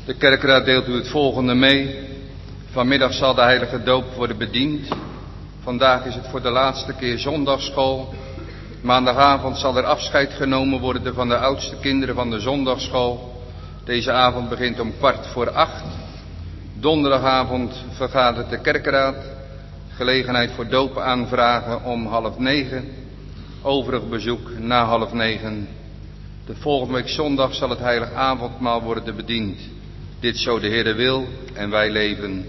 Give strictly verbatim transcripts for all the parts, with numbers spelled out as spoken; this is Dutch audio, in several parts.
De kerkraad deelt u het volgende mee. Vanmiddag zal de heilige doop worden bediend. Vandaag is het voor de laatste keer zondagsschool. Maandagavond zal er afscheid genomen worden van de oudste kinderen van de zondagsschool. Deze avond begint om kwart voor acht. Donderdagavond vergadert de kerkraad. Gelegenheid voor doop aanvragen om half negen. Overig bezoek na half negen. De volgende week zondag zal het heilig avondmaal worden bediend. Dit zo de Heere wil en wij leven.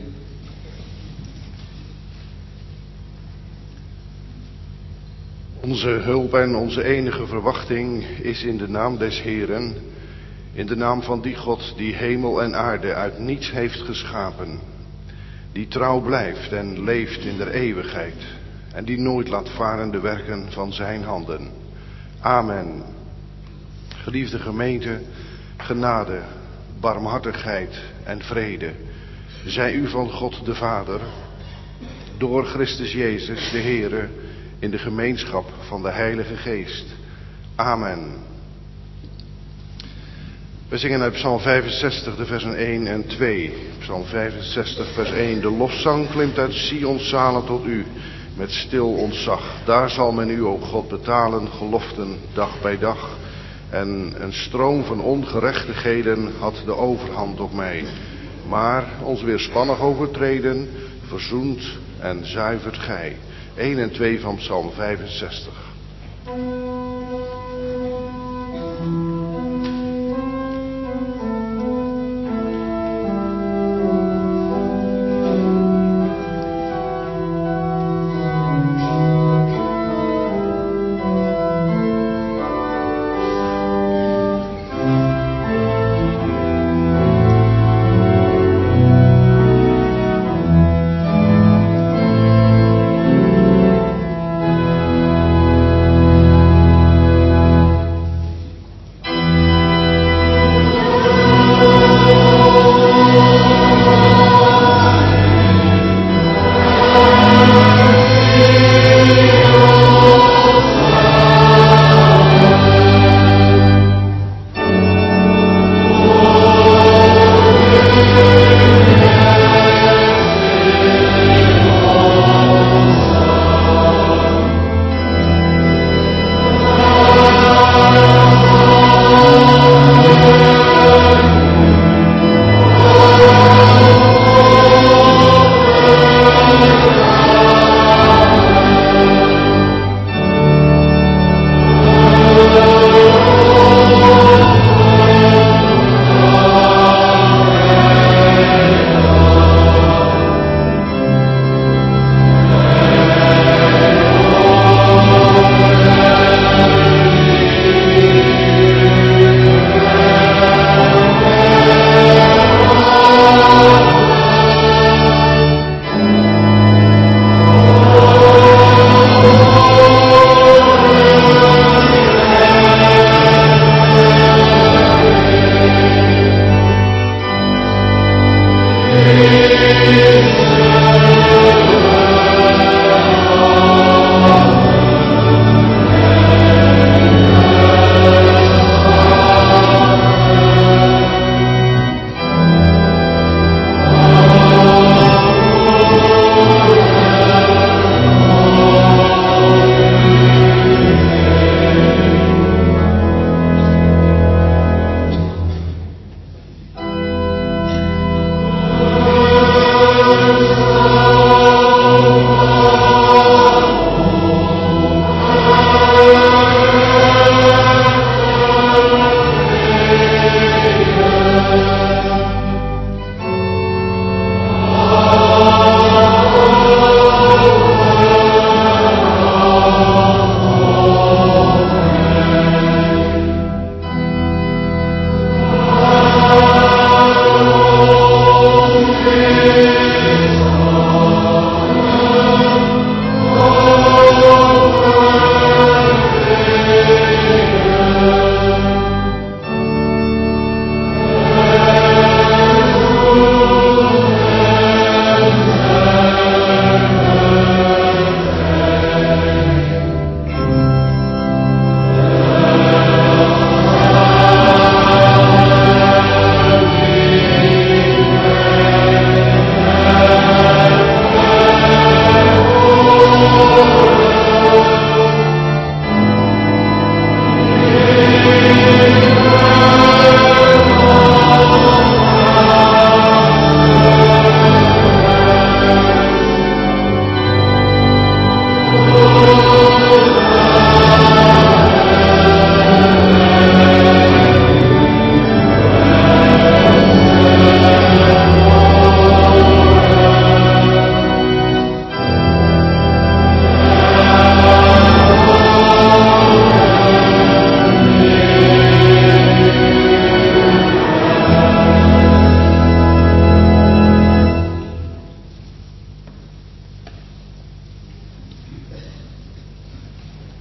Onze hulp en onze enige verwachting is in de naam des Heeren, in de naam van die God die hemel en aarde uit niets heeft geschapen, die trouw blijft en leeft in der eeuwigheid en die nooit laat varen de werken van zijn handen. Amen. Geliefde gemeente, genade, barmhartigheid en vrede zij u van God de Vader, door Christus Jezus de Heere, in de gemeenschap van de Heilige Geest. Amen. We zingen uit Psalm vijfenzestig, de versen één en twee. Psalm vijfenzestig, vers één. De lofzang klimt uit Sions zalen tot u, met stil ontzag. Daar zal men u, o God, betalen, geloften, dag bij dag. En een stroom van ongerechtigheden had de overhand op mij. Maar ons weerspannig overtreden, verzoent en zuivert gij. één en twee van Psalm vijfenzestig. Amen.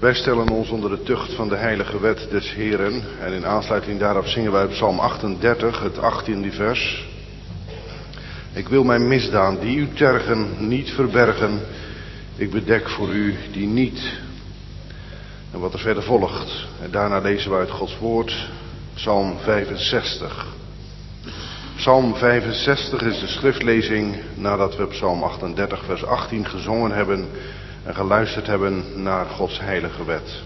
Wij stellen ons onder de tucht van de heilige wet des Heren. En in aansluiting daarop zingen wij op Psalm achtendertig, het achttiende vers. Ik wil mijn misdaan, die u tergen, niet verbergen. Ik bedek voor u die niet. En wat er verder volgt. En daarna lezen we uit Gods woord, Psalm vijfenzestig. Psalm vijfenzestig is de schriftlezing nadat we Psalm achtendertig vers achttien gezongen hebben en geluisterd hebben naar Gods heilige wet.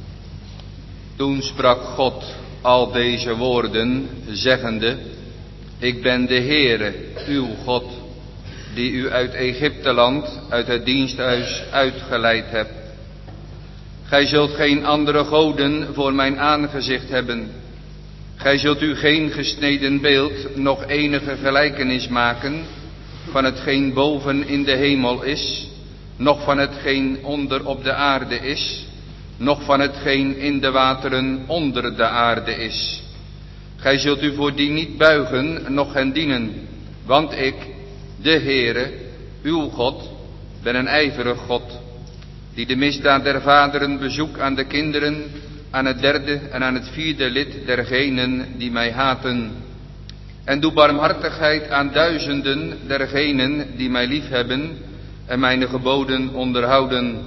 Toen sprak God al deze woorden, zeggende: Ik ben de Heere, uw God, die u uit Egypteland, uit het diensthuis uitgeleid hebt. Gij zult geen andere goden voor mijn aangezicht hebben. Gij zult u geen gesneden beeld, noch enige gelijkenis maken van hetgeen boven in de hemel is, noch van hetgeen onder op de aarde is, noch van hetgeen in de wateren onder de aarde is. Gij zult u voor die niet buigen, noch hen dienen, want ik, de Heere, uw God, ben een ijverig God, die de misdaad der vaderen bezoek aan de kinderen, aan het derde en aan het vierde lid dergenen die mij haten. En doe barmhartigheid aan duizenden dergenen die mij liefhebben en mijn geboden onderhouden.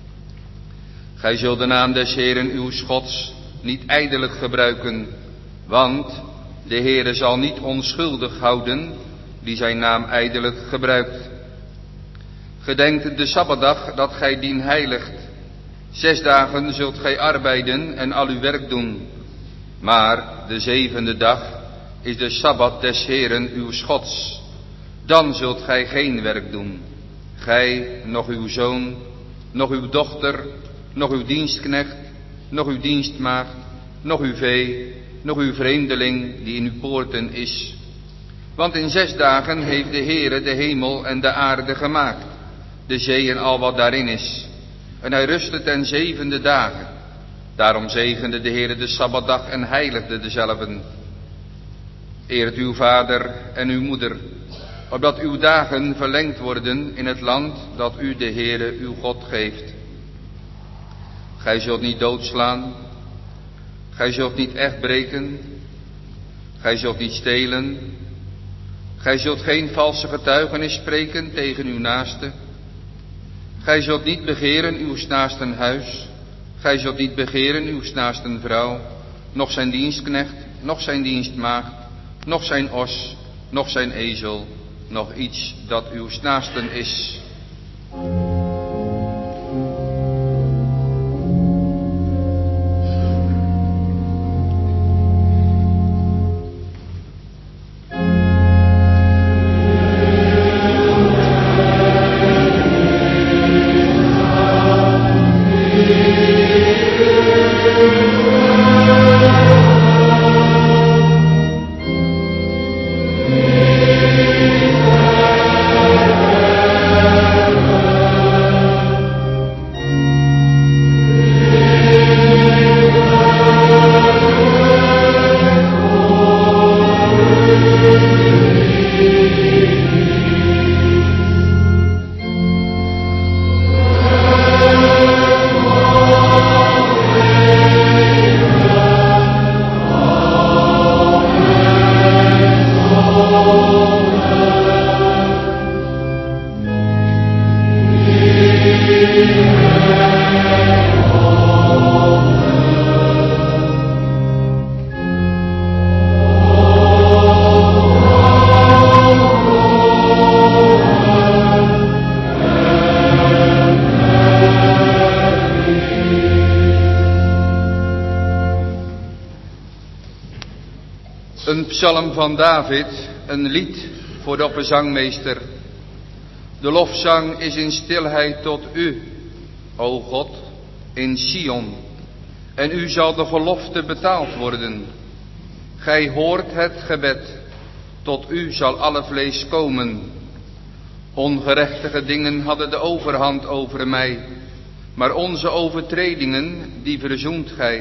Gij zult de naam des Heeren uw Gods niet ijdelijk gebruiken, want de Heere zal niet onschuldig houden die zijn naam ijdelijk gebruikt. Gedenkt de Sabbatdag dat gij dien heiligt. Zes dagen zult gij arbeiden en al uw werk doen. Maar de zevende dag is de Sabbat des Heeren uw Gods. Dan zult gij geen werk doen. Gij, noch uw zoon, noch uw dochter, noch uw dienstknecht, noch uw dienstmaagd, noch uw vee, noch uw vreemdeling die in uw poorten is. Want in zes dagen heeft de Heere de hemel en de aarde gemaakt, de zee en al wat daarin is. En hij rustte ten zevende dagen. Daarom zegende de Heere de Sabbatdag en heiligde dezelven. Eert uw vader en uw moeder, opdat uw dagen verlengd worden in het land dat u de Heere uw God geeft. Gij zult niet doodslaan, gij zult niet echt breken, gij zult niet stelen, gij zult geen valse getuigenis spreken tegen uw naaste. Gij zult niet begeren uw naasten huis, gij zult niet begeren uw naasten vrouw, noch zijn dienstknecht, noch zijn dienstmaagd, noch zijn os, noch zijn ezel, noch iets dat uw naasten is. Een psalm van David, een lied voor de opperzangmeester. De lofzang is in stilheid tot u, o God, in Sion. En u zal de gelofte betaald worden. Gij hoort het gebed, tot u zal alle vlees komen. Ongerechtige dingen hadden de overhand over mij, maar onze overtredingen, die verzoent gij.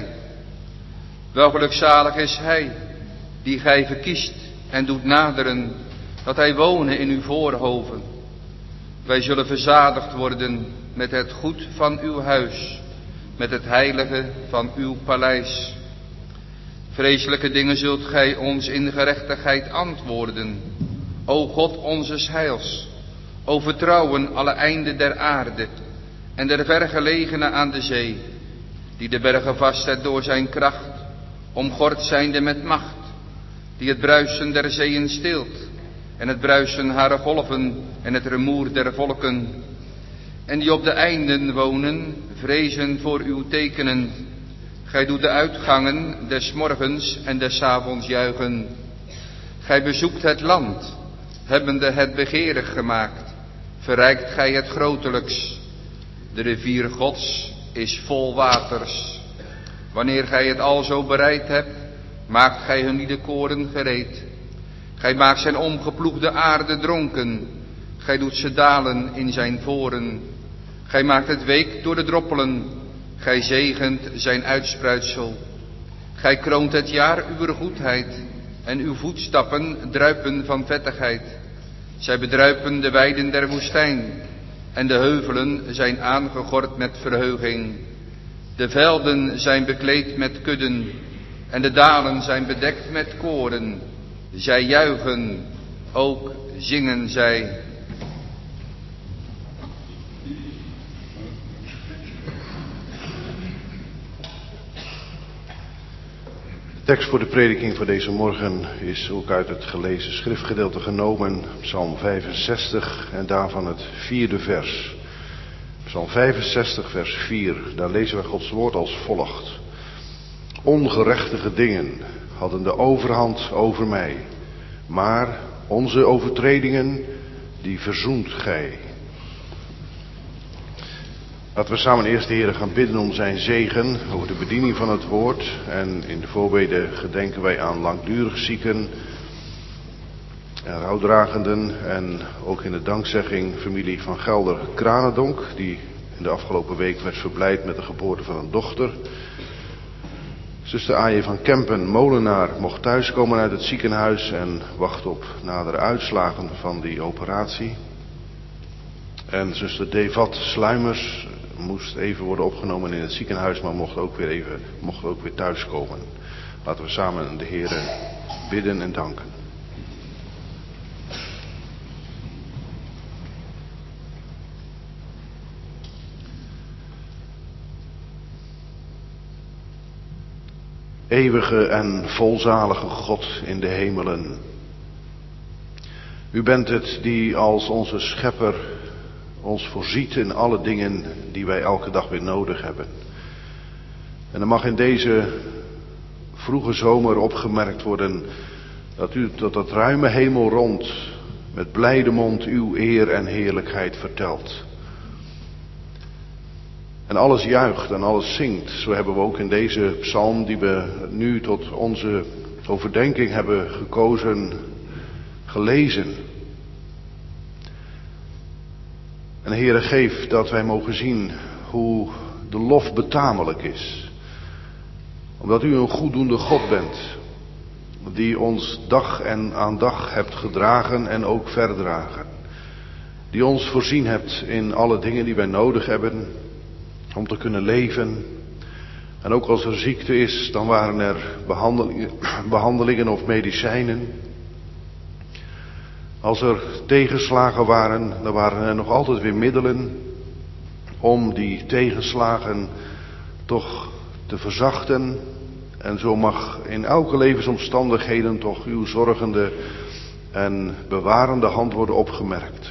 Wel gelukzalig is hij, die gij verkiest en doet naderen, dat hij wonen in uw voorhoven. Wij zullen verzadigd worden met het goed van uw huis, met het heilige van uw paleis. Vreselijke dingen zult gij ons in gerechtigheid antwoorden, o God onzes heils. O vertrouwen alle einden der aarde en der vergelegenen aan de zee, die de bergen vastzet door zijn kracht, omgord zijnde met macht, die het bruisen der zeeën stilt en het bruisen harer golven en het rumoer der volken, en die op de einden wonen, vrezen voor uw tekenen. Gij doet de uitgangen des morgens en des avonds juichen. Gij bezoekt het land, hebbende het begeerig gemaakt, verrijkt gij het grotelijks. De rivier Gods is vol waters. Wanneer gij het alzo bereid hebt, maakt gij hun die de koren gereed. Gij maakt zijn omgeploegde aarde dronken, gij doet ze dalen in zijn voren. Gij maakt het week door de droppelen, gij zegent zijn uitspruitsel. Gij kroont het jaar uw goedheid, en uw voetstappen druipen van vettigheid. Zij bedruipen de weiden der woestijn, en de heuvelen zijn aangegord met verheuging. De velden zijn bekleed met kudden, en de dalen zijn bedekt met koren. Zij juichen, ook zingen zij. De tekst voor de prediking voor deze morgen is ook uit het gelezen schriftgedeelte genomen, Psalm vijfenzestig en daarvan het vierde vers. Psalm vijfenzestig vers vier, daar lezen we Gods woord als volgt. Ongerechtige dingen hadden de overhand over mij, maar onze overtredingen, die verzoent gij. Laten we samen eerst de Heer gaan bidden om zijn zegen over de bediening van het woord. En in de voorbeden gedenken wij aan langdurig zieken en rouwdragenden. En ook in de dankzegging familie van Gelder Kranendonk, die in de afgelopen week werd verblijd met de geboorte van een dochter. Zuster Aje van Kempen, molenaar, mocht thuiskomen uit het ziekenhuis en wacht op nadere uitslagen van die operatie. En zuster Devat Sluimers moest even worden opgenomen in het ziekenhuis, maar mocht ook weer even, mocht ook weer thuiskomen. Laten we samen de Heer bidden en danken. Eeuwige en volzalige God in de hemelen. U bent het die als onze schepper ons voorziet in alle dingen die wij elke dag weer nodig hebben. En er mag in deze vroege zomer opgemerkt worden dat u tot dat ruime hemel rond met blijde mond uw eer en heerlijkheid vertelt. En alles juicht en alles zingt. Zo hebben we ook in deze psalm die we nu tot onze overdenking hebben gekozen, gelezen. En Heere, geef dat wij mogen zien hoe de lof betamelijk is. Omdat u een goeddoende God bent, die ons dag en aan dag hebt gedragen en ook verdragen. Die ons voorzien hebt in alle dingen die wij nodig hebben om te kunnen leven. En ook als er ziekte is, dan waren er behandelingen, behandelingen of medicijnen. Als er tegenslagen waren, dan waren er nog altijd weer middelen om die tegenslagen toch te verzachten. En zo mag in elke levensomstandigheden toch uw zorgende en bewarende hand worden opgemerkt.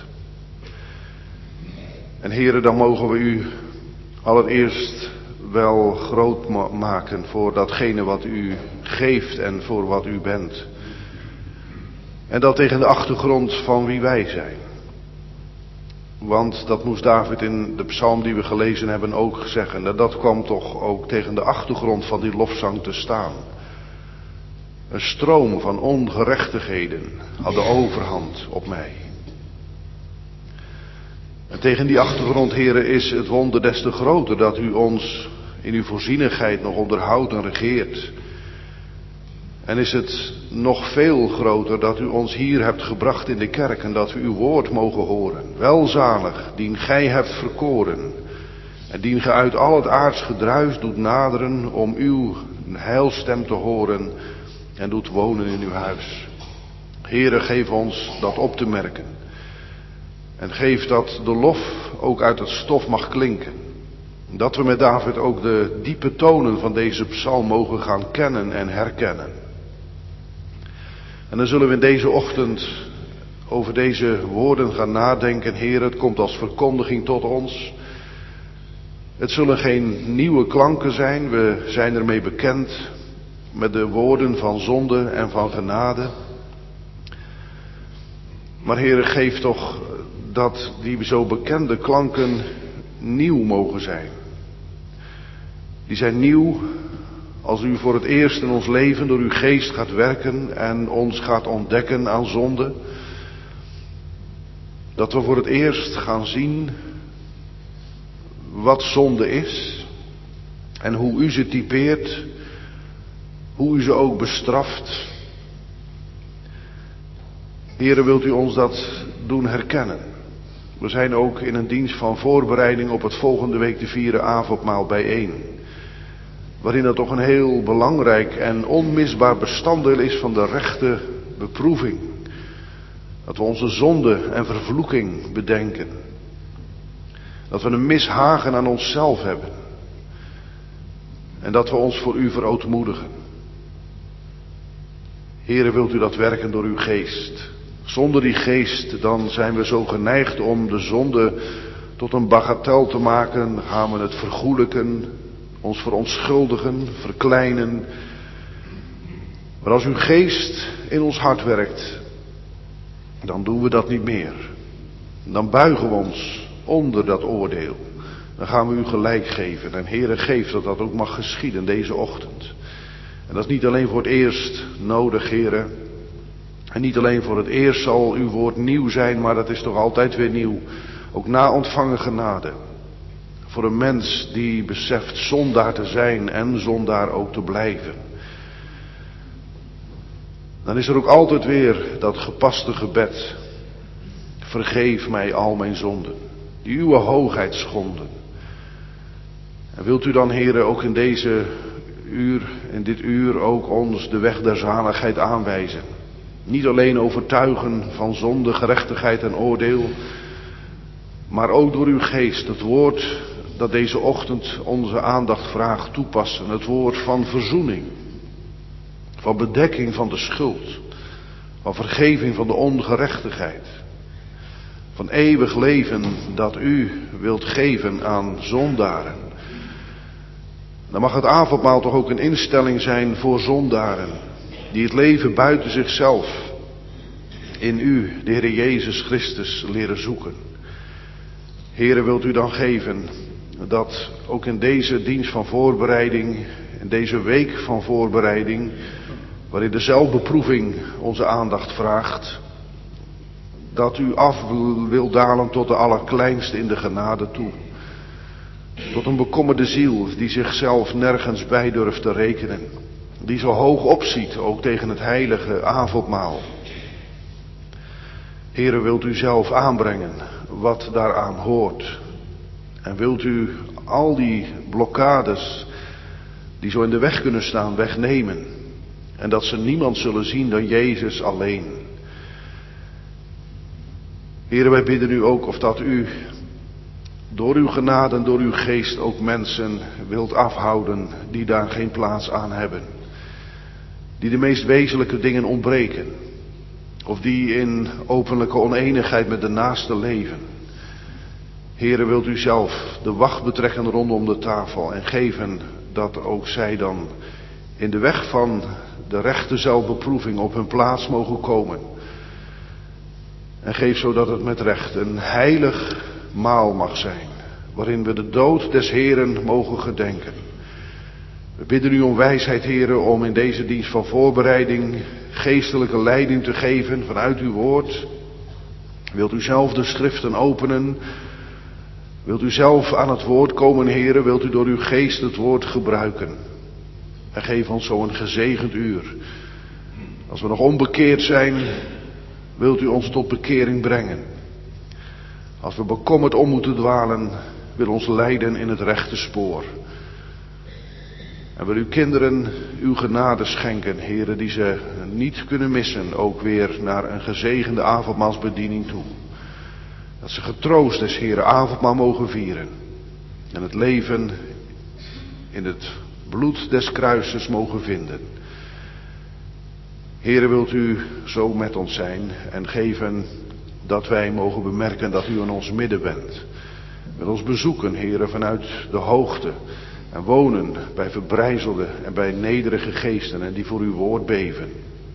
En Heere, dan mogen we u allereerst wel groot maken voor datgene wat u geeft en voor wat u bent. En dat tegen de achtergrond van wie wij zijn. Want dat moest David in de psalm die we gelezen hebben ook zeggen. En dat kwam toch ook tegen de achtergrond van die lofzang te staan. Een stroom van ongerechtigheden had de overhand op mij. En tegen die achtergrond, Heere, is het wonder des te groter dat u ons in uw voorzienigheid nog onderhoudt en regeert. En is het nog veel groter dat u ons hier hebt gebracht in de kerk en dat we uw woord mogen horen. Welzalig, dien gij hebt verkoren, En dien ge uit al het aards gedruis doet naderen om uw heilstem te horen en doet wonen in uw huis. Heere, geef ons dat op te merken. En geef dat de lof ook uit het stof mag klinken. Dat we met David ook de diepe tonen van deze psalm mogen gaan kennen en herkennen. En dan zullen we in deze ochtend over deze woorden gaan nadenken. Heer, het komt als verkondiging tot ons. Het zullen geen nieuwe klanken zijn. We zijn ermee bekend met de woorden van zonde en van genade. Maar Heer, geef toch dat die zo bekende klanken nieuw mogen zijn. Die zijn nieuw als u voor het eerst in ons leven door uw geest gaat werken en ons gaat ontdekken aan zonde. Dat we voor het eerst gaan zien wat zonde is en hoe u ze typeert, hoe u ze ook bestraft. Heere, wilt u ons dat doen herkennen? We zijn ook in een dienst van voorbereiding op het volgende week te vieren avondmaal bijeen. Waarin dat toch een heel belangrijk en onmisbaar bestanddeel is van de rechte beproeving. Dat we onze zonde en vervloeking bedenken. Dat we een mishagen aan onszelf hebben. En dat we ons voor u verootmoedigen. Heere, wilt u dat werken door uw geest? Zonder die geest dan zijn we zo geneigd om de zonde tot een bagatel te maken. Gaan we het vergoelijken, ons verontschuldigen, verkleinen. Maar als uw geest in ons hart werkt, dan doen we dat niet meer. Dan buigen we ons onder dat oordeel. Dan gaan we u gelijk geven. En Heere, geef dat dat ook mag geschieden deze ochtend. En dat is niet alleen voor het eerst nodig, Heere. En niet alleen voor het eerst zal uw woord nieuw zijn, maar dat is toch altijd weer nieuw. Ook na ontvangen genade. Voor een mens die beseft zondaar te zijn en zondaar ook te blijven. Dan is er ook altijd weer dat gepaste gebed. Vergeef mij al mijn zonden, die uw hoogheid schonden. En wilt u dan, Heere, ook in deze uur, in dit uur ook ons de weg der zaligheid aanwijzen. Niet alleen overtuigen van zonde, gerechtigheid en oordeel, maar ook door uw geest het woord dat deze ochtend onze aandacht vraagt toepassen. Het woord van verzoening, van bedekking van de schuld, van vergeving van de ongerechtigheid, van eeuwig leven dat u wilt geven aan zondaren. Dan mag het avondmaal toch ook een instelling zijn voor zondaren, die het leven buiten zichzelf in u, de Heer Jezus Christus, leren zoeken. Heere, wilt u dan geven dat ook in deze dienst van voorbereiding, in deze week van voorbereiding, waarin de zelfbeproeving onze aandacht vraagt, dat u af wil dalen tot de allerkleinste in de genade toe. Tot een bekommerde ziel die zichzelf nergens bij durft te rekenen. Die zo hoog opziet, ook tegen het heilige avondmaal. Heere, wilt u zelf aanbrengen wat daaraan hoort. En wilt u al die blokkades die zo in de weg kunnen staan wegnemen. En dat ze niemand zullen zien dan Jezus alleen. Heere, wij bidden u ook of dat u door uw genade en door uw geest ook mensen wilt afhouden die daar geen plaats aan hebben. Die de meest wezenlijke dingen ontbreken. Of die in openlijke oneenigheid met de naaste leven. Heere, wilt u zelf de wacht betrekken rondom de tafel en geven dat ook zij dan in de weg van de rechte zelfbeproeving op hun plaats mogen komen. En geef zodat het met recht een heilig maal mag zijn, waarin we de dood des Heeren mogen gedenken. We bidden u om wijsheid, Heere, om in deze dienst van voorbereiding geestelijke leiding te geven vanuit uw woord. Wilt u zelf de schriften openen? Wilt u zelf aan het woord komen, Heere? Wilt u door uw geest het woord gebruiken? En geef ons zo een gezegend uur. Als we nog onbekeerd zijn, wilt u ons tot bekering brengen. Als we bekommerd om moeten dwalen, wil ons leiden in het rechte spoor. En wil uw kinderen uw genade schenken, heren, die ze niet kunnen missen, ook weer naar een gezegende avondmaalsbediening toe. Dat ze getroost des heren avondmaal mogen vieren. En het leven in het bloed des kruises mogen vinden. Heren, wilt u zo met ons zijn en geven dat wij mogen bemerken dat u in ons midden bent. Wil ons bezoeken, heren, vanuit de hoogte. En wonen bij verbrijzelde en bij nederige geesten en die voor uw woord beven.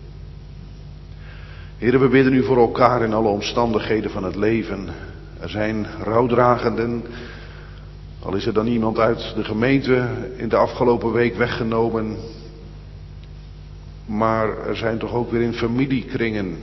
Heren, we bidden u voor elkaar in alle omstandigheden van het leven. Er zijn rouwdragenden. Al is er dan iemand uit de gemeente in de afgelopen week weggenomen. Maar er zijn toch ook weer in familiekringen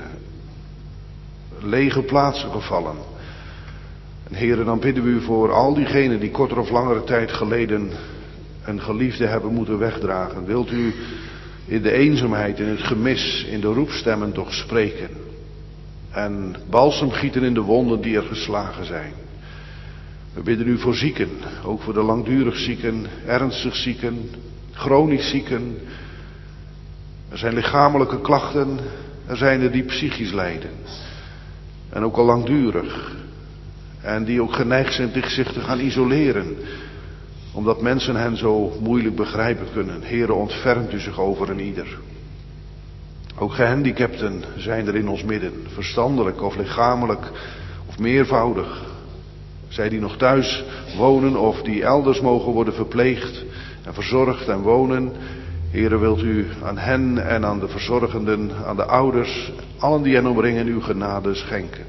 lege plaatsen gevallen. En heren, dan bidden we u voor al diegenen die korter of langere tijd geleden een geliefde hebben moeten wegdragen. Wilt u in de eenzaamheid, in het gemis, in de roepstemmen toch spreken. En balsem gieten in de wonden die er geslagen zijn. We bidden u voor zieken, ook voor de langdurig zieken, ernstig zieken, chronisch zieken. Er zijn lichamelijke klachten, er zijn er die psychisch lijden. En ook al langdurig. En die ook geneigd zijn zich te gaan isoleren. Omdat mensen hen zo moeilijk begrijpen kunnen. Heere, ontfermt u zich over een ieder. Ook gehandicapten zijn er in ons midden. Verstandelijk of lichamelijk of meervoudig. Zij die nog thuis wonen of die elders mogen worden verpleegd en verzorgd en wonen. Heere, wilt u aan hen en aan de verzorgenden, aan de ouders, allen die hen omringen, uw genade schenken.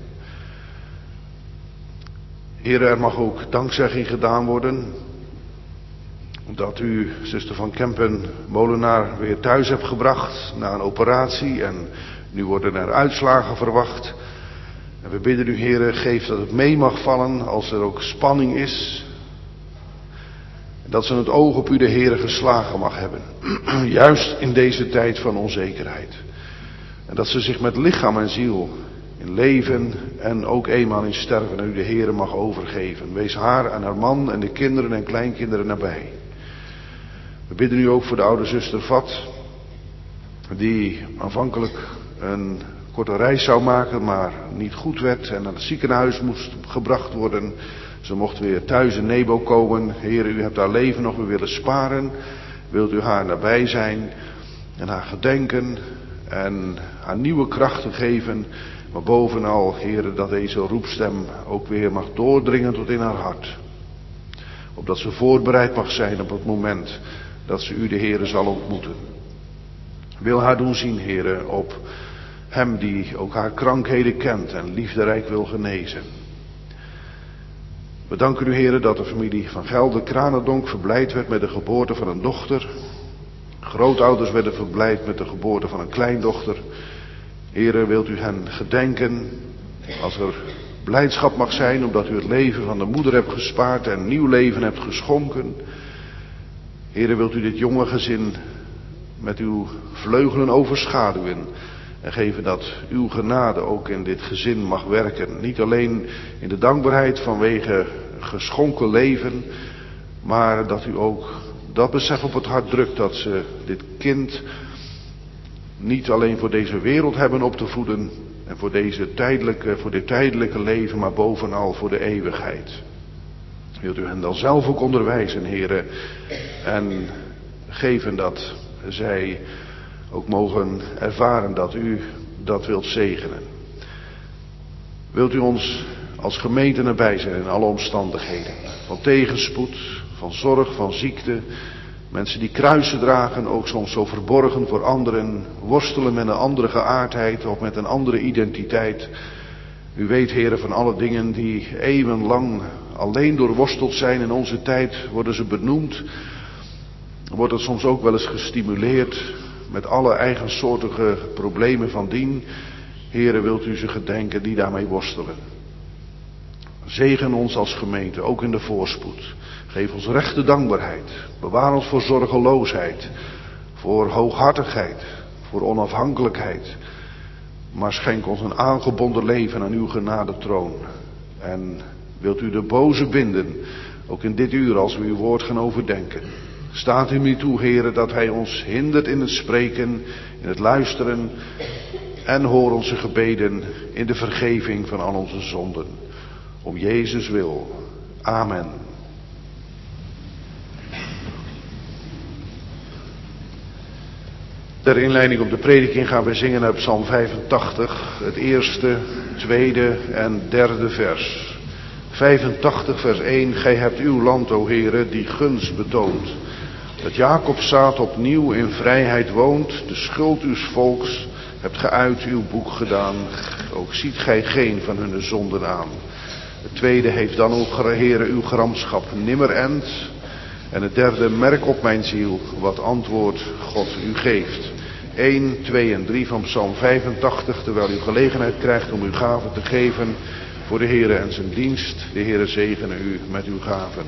Heere, er mag ook dankzegging gedaan worden. Dat u zuster van Kempen Molenaar weer thuis hebt gebracht na een operatie. En nu worden er uitslagen verwacht. En we bidden u, Heere, geef dat het mee mag vallen als er ook spanning is. Dat ze het oog op u, de Heere, geslagen mag hebben. Juist in deze tijd van onzekerheid. En dat ze zich met lichaam en ziel in leven en ook eenmaal in sterven aan u, de Heere, mag overgeven. Wees haar en haar man en de kinderen en kleinkinderen nabij. We bidden u ook voor de oude zuster Vat, die aanvankelijk een korte reis zou maken, maar niet goed werd en naar het ziekenhuis moest gebracht worden. Ze mocht weer thuis in Nebo komen. Heer, u hebt haar leven nog weer willen sparen. Wilt u haar nabij zijn en haar gedenken en haar nieuwe krachten geven. Maar bovenal, Heer, dat deze roepstem ook weer mag doordringen tot in haar hart. Opdat ze voorbereid mag zijn op het moment dat ze u, de Heere, zal ontmoeten. Wil haar doen zien, Heere, op hem die ook haar krankheden kent en liefderijk wil genezen. We danken u, Heere, dat de familie van Gelder Kranendonk verblijd werd met de geboorte van een dochter. Grootouders werden verblijd met de geboorte van een kleindochter. Heere, wilt u hen gedenken als er blijdschap mag zijn omdat u het leven van de moeder hebt gespaard en nieuw leven hebt geschonken. Heere, wilt u dit jonge gezin met uw vleugelen overschaduwen en geven dat uw genade ook in dit gezin mag werken. Niet alleen in de dankbaarheid vanwege geschonken leven, maar dat u ook dat besef op het hart drukt dat ze dit kind niet alleen voor deze wereld hebben op te voeden en voor, deze tijdelijke, voor dit tijdelijke leven, maar bovenal voor de eeuwigheid. Wilt u hen dan zelf ook onderwijzen, Heere, en geven dat zij ook mogen ervaren dat u dat wilt zegenen. Wilt u ons als gemeente nabij zijn in alle omstandigheden. Van tegenspoed, van zorg, van ziekte. Mensen die kruisen dragen, ook soms zo verborgen voor anderen. Worstelen met een andere geaardheid of met een andere identiteit. U weet, Heere, van alle dingen die eeuwenlang alleen doorworsteld zijn. In onze tijd worden ze benoemd. Wordt het soms ook wel eens gestimuleerd met alle eigensoortige problemen van dien. Heere, wilt u ze gedenken die daarmee worstelen. Zegen ons als gemeente, ook in de voorspoed. Geef ons rechte dankbaarheid. Bewaar ons voor zorgeloosheid. Voor hooghartigheid. Voor onafhankelijkheid. Maar schenk ons een aangebonden leven aan uw genadetroon. En wilt u de boze binden Ook in dit uur als we uw woord gaan overdenken. Staat u niet toe, heren, dat hij ons hindert in het spreken, in het luisteren. En hoor onze gebeden in de vergeving van al onze zonden. Om Jezus wil. Amen. Ter inleiding op de prediking gaan we zingen uit Psalm vijfentachtig, het eerste, tweede en derde vers. vijfentachtig vers één, gij hebt uw land, o Heere, die gunst betoont. Dat Jacob's zaad opnieuw in vrijheid woont, de schuld uws volks hebt ge uit uw boek gedaan. Ook ziet gij geen van hun zonden aan. Het tweede heeft dan, o Heere, uw gramschap nimmer end. En het derde, merk op mijn ziel wat antwoord God u geeft. één, twee en drie van Psalm vijfentachtig, terwijl u gelegenheid krijgt om uw gaven te geven voor de Heere en zijn dienst. De Heere zegene u met uw gaven.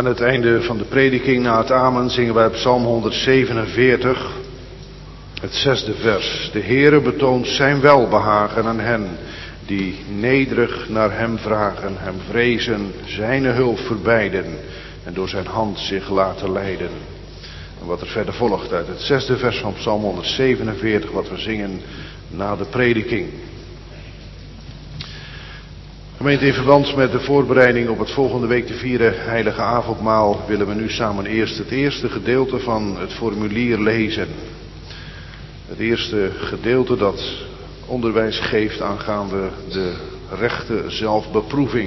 Aan het einde van de prediking na het amen zingen wij Psalm honderdzevenenveertig, het zesde vers. De Heere betoont zijn welbehagen aan hen die nederig naar hem vragen, hem vrezen, zijn hulp verbeiden en door zijn hand zich laten leiden. En wat er verder volgt uit het zesde vers van Psalm honderdzevenenveertig, wat we zingen na de prediking. Gemeente, in verband met de voorbereiding op het volgende week te vieren heilige avondmaal willen we nu samen eerst het eerste gedeelte van het formulier lezen. Het eerste gedeelte dat onderwijs geeft aangaande de rechte zelfbeproeving.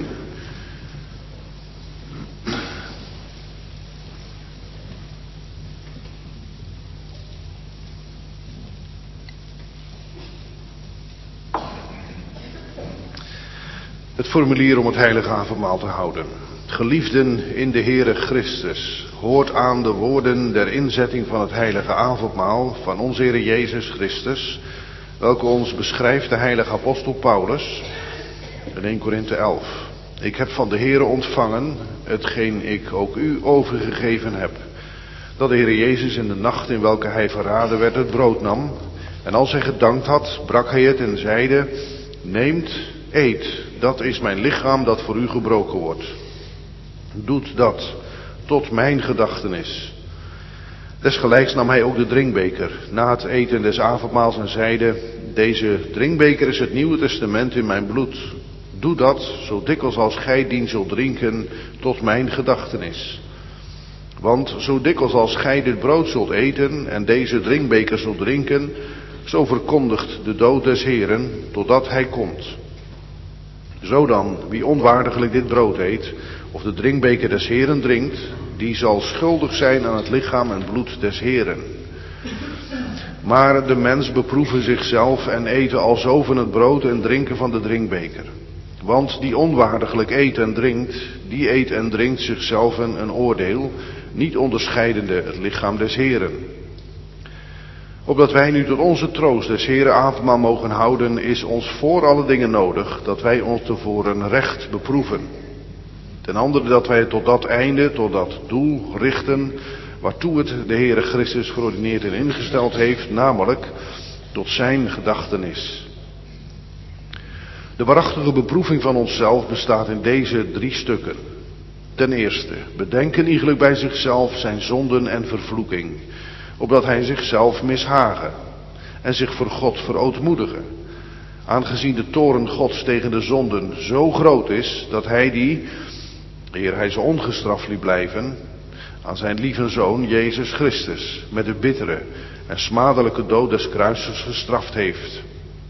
Het formulier om het heilige avondmaal te houden. Geliefden in de Heere Christus, hoort aan de woorden der inzetting van het heilige avondmaal van onze Heere Jezus Christus, welke ons beschrijft de heilige apostel Paulus in eerste Korinthe elf. Ik heb van de Heere ontvangen, hetgeen ik ook u overgegeven heb, dat de Heere Jezus in de nacht in welke hij verraden werd het brood nam, en als hij gedankt had, brak hij het en zeide, neemt, eet, dat is mijn lichaam dat voor u gebroken wordt. Doet dat tot mijn gedachtenis. Desgelijks nam hij ook de drinkbeker na het eten des avondmaals en zeide, deze drinkbeker is het Nieuwe Testament in mijn bloed. Doe dat zo dikwijls als gij dien zult drinken tot mijn gedachtenis. Want zo dikwijls als gij dit brood zult eten en deze drinkbeker zult drinken, zo verkondigt de dood des Heeren totdat hij komt. Zo dan, wie onwaardiglijk dit brood eet, of de drinkbeker des Heeren drinkt, die zal schuldig zijn aan het lichaam en bloed des Heeren. Maar de mens beproeven zichzelf en eten alzo van het brood en drinken van de drinkbeker. Want die onwaardiglijk eet en drinkt, die eet en drinkt zichzelf een oordeel, niet onderscheidende het lichaam des Heeren. Opdat wij nu tot onze troost des Heeren avondmaal mogen houden, is ons voor alle dingen nodig dat wij ons tevoren recht beproeven. Ten andere dat wij tot dat einde, tot dat doel richten, waartoe het de Heere Christus geordineerd en ingesteld heeft, namelijk tot zijn gedachtenis. De waarachtige beproeving van onszelf bestaat in deze drie stukken. Ten eerste, bedenken iegelijk bij zichzelf zijn zonden en vervloeking, opdat hij zichzelf mishagen en zich voor God verootmoedigen, aangezien de toorn Gods tegen de zonden zo groot is, dat hij die, eer hij ze ongestraft liet blijven, aan zijn lieve Zoon Jezus Christus met de bittere en smadelijke dood des kruises gestraft heeft.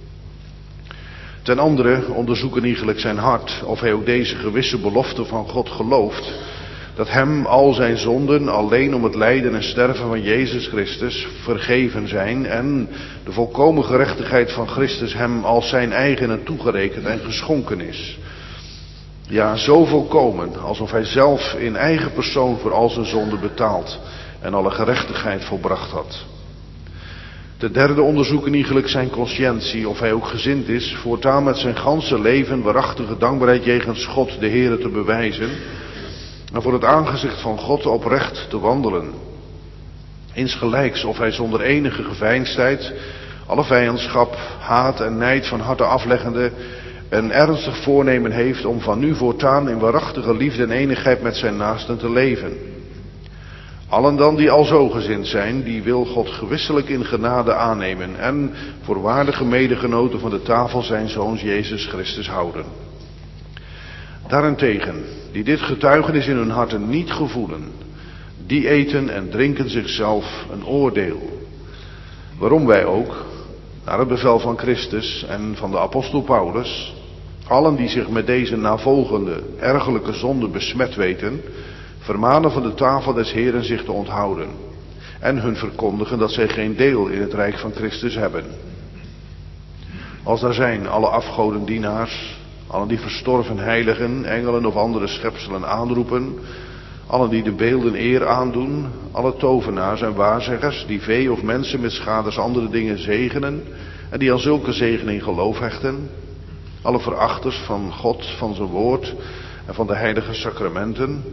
Ten andere onderzoeken iegelijk zijn hart of hij ook deze gewisse belofte van God gelooft, dat hem al zijn zonden alleen om het lijden en sterven van Jezus Christus vergeven zijn en de volkomen gerechtigheid van Christus hem als zijn eigen toegerekend en geschonken is. Ja, zo volkomen alsof hij zelf in eigen persoon voor al zijn zonden betaald en alle gerechtigheid volbracht had. Ten derde onderzoeken iegelijk zijn conscientie of hij ook gezind is voortaan met zijn ganse leven waarachtige dankbaarheid jegens God de Heere te bewijzen en voor het aangezicht van God oprecht te wandelen. Insgelijks of hij zonder enige geveinsdheid alle vijandschap, haat en nijd van harte afleggende een ernstig voornemen heeft om van nu voortaan in waarachtige liefde en enigheid met zijn naasten te leven. Allen dan die al zo gezind zijn, die wil God gewisselijk in genade aannemen en voor waardige medegenoten van de tafel zijn Zoons Jezus Christus houden. Daarentegen, die dit getuigenis in hun harten niet gevoelen, die eten en drinken zichzelf een oordeel. Waarom wij ook, naar het bevel van Christus en van de apostel Paulus, allen die zich met deze navolgende ergelijke zonde besmet weten, vermanen van de tafel des Heeren zich te onthouden en hun verkondigen dat zij geen deel in het rijk van Christus hebben. Als daar zijn alle afgodendienaars, allen die verstorven heiligen, engelen of andere schepselen aanroepen, allen die de beelden eer aandoen, alle tovenaars en waarzeggers, die vee of mensen met schaders andere dingen zegenen en die aan zulke zegening geloof hechten, alle verachters van God, van zijn woord en van de heilige sacramenten,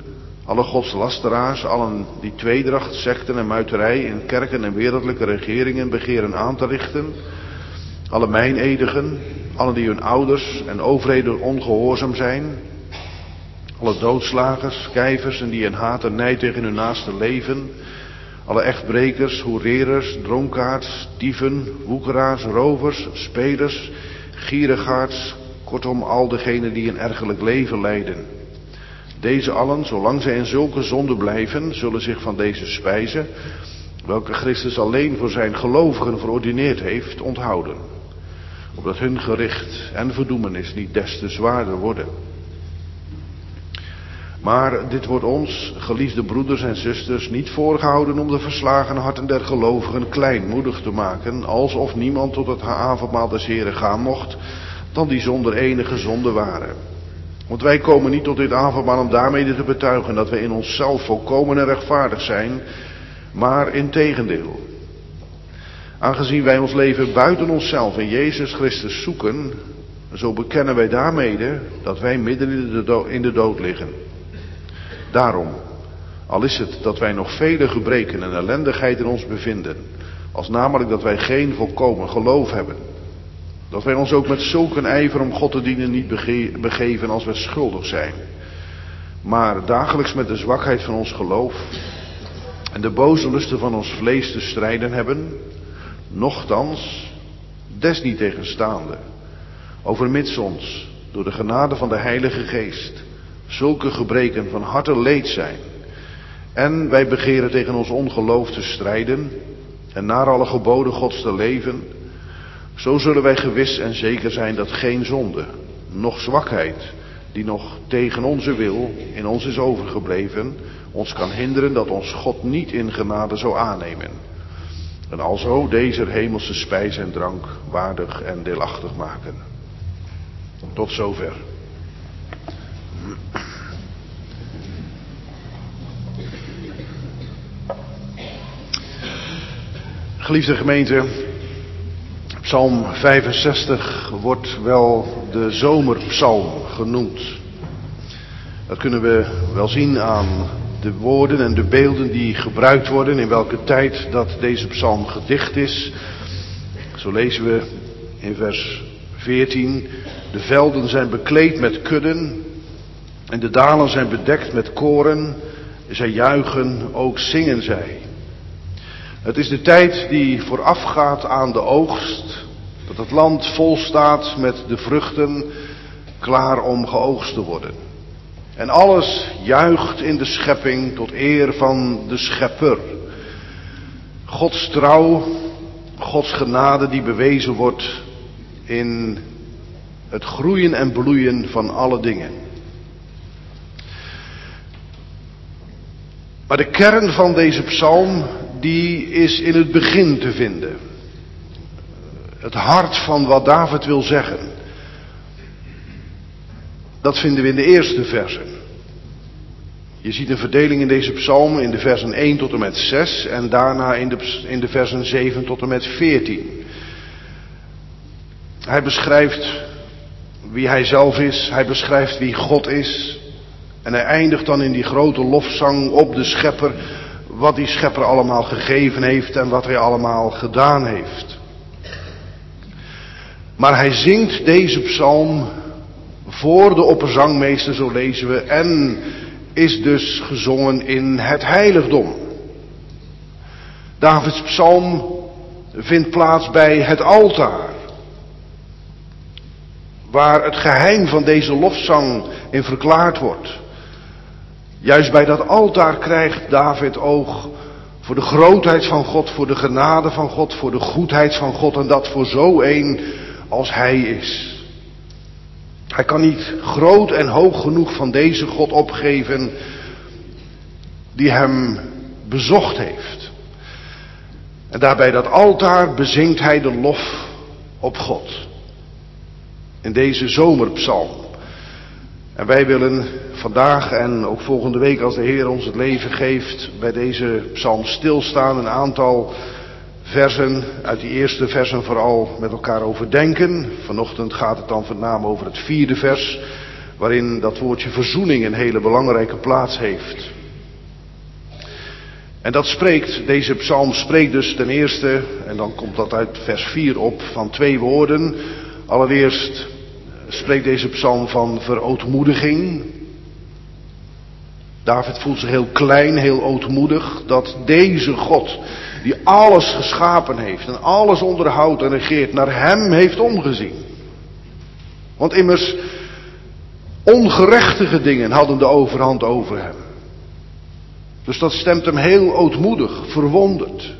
Alle godslasteraars, allen die tweedracht, sekten en muiterij in kerken en wereldlijke regeringen begeren aan te richten. Alle mijnedigen, allen die hun ouders en overheden ongehoorzaam zijn. Alle doodslagers, kijvers en die in haat en nijd tegen hun naaste leven. Alle echtbrekers, hoererers, dronkaards, dieven, woekeraars, rovers, spelers, gierigaards, kortom al degenen die een ergerlijk leven leiden. Deze allen, zolang zij in zulke zonde blijven, zullen zich van deze spijze, welke Christus alleen voor zijn gelovigen verordineerd heeft, onthouden. Opdat hun gericht en verdoemenis niet des te zwaarder worden. Maar dit wordt ons, geliefde broeders en zusters, niet voorgehouden om de verslagen harten der gelovigen kleinmoedig te maken, alsof niemand tot het avondmaal des Heren gaan mocht, dan die zonder enige zonde waren. Want wij komen niet tot dit avondmaal om daarmee te betuigen dat wij in onszelf volkomen en rechtvaardig zijn, maar integendeel. Aangezien wij ons leven buiten onszelf in Jezus Christus zoeken, zo bekennen wij daarmede dat wij midden in de dood, in de dood liggen. Daarom, al is het dat wij nog vele gebreken en ellendigheid in ons bevinden, als namelijk dat wij geen volkomen geloof hebben, dat wij ons ook met zulk een ijver om God te dienen niet bege- begeven als wij schuldig zijn, maar dagelijks met de zwakheid van ons geloof en de boze lusten van ons vlees te strijden hebben, nochtans, desniettegenstaande, overmits ons, door de genade van de Heilige Geest, zulke gebreken van harte leed zijn, en wij begeren tegen ons ongeloof te strijden, en naar alle geboden Gods te leven, zo zullen wij gewis en zeker zijn dat geen zonde, noch zwakheid, die nog tegen onze wil in ons is overgebleven, ons kan hinderen dat ons God niet in genade zou aannemen. En alzo deze hemelse spijs en drank waardig en deelachtig maken. Tot zover. Geliefde gemeente, Psalm vijfenzestig wordt wel de zomerpsalm genoemd. Dat kunnen we wel zien aan de woorden en de beelden die gebruikt worden, in welke tijd dat deze psalm gedicht is. Zo lezen we in vers veertien, de velden zijn bekleed met kudden en de dalen zijn bedekt met koren, zij juichen, ook zingen zij. Het is de tijd die voorafgaat aan de oogst, dat het land vol staat met de vruchten, klaar om geoogst te worden. En alles juicht in de schepping tot eer van de schepper. Gods trouw, Gods genade die bewezen wordt in het groeien en bloeien van alle dingen. Maar de kern van deze psalm, die is in het begin te vinden. Het hart van wat David wil zeggen. Dat vinden we in de eerste versen. Je ziet een verdeling in deze psalm in de versen één tot en met zes en daarna in de, in de versen zeven tot en met veertien. Hij beschrijft wie hij zelf is, hij beschrijft wie God is. En hij eindigt dan in die grote lofzang op de schepper, wat die schepper allemaal gegeven heeft en wat hij allemaal gedaan heeft. Maar hij zingt deze psalm voor de opperzangmeester, zo lezen we, en is dus gezongen in het heiligdom. Davids psalm vindt plaats bij het altaar, waar het geheim van deze lofzang in verklaard wordt. Juist bij dat altaar krijgt David oog voor de grootheid van God, voor de genade van God, voor de goedheid van God, en dat voor zo een als hij is. Hij kan niet groot en hoog genoeg van deze God opgeven die hem bezocht heeft. En daarbij dat altaar bezingt hij de lof op God. In deze zomerpsalm. En wij willen vandaag en ook volgende week, als de Heer ons het leven geeft, bij deze psalm stilstaan. Een aantal versen, uit die eerste versen vooral, met elkaar overdenken. Vanochtend gaat het dan met name over het vierde vers, waarin dat woordje verzoening een hele belangrijke plaats heeft. En dat spreekt, deze psalm spreekt dus ten eerste, en dan komt dat uit vers vier op, van twee woorden. Allereerst spreekt deze psalm van verootmoediging. David voelt zich heel klein, heel ootmoedig, dat deze God, die alles geschapen heeft en alles onderhoudt en regeert, naar hem heeft omgezien. Want immers, ongerechtige dingen hadden de overhand over hem. Dus dat stemt hem heel ootmoedig, verwonderd.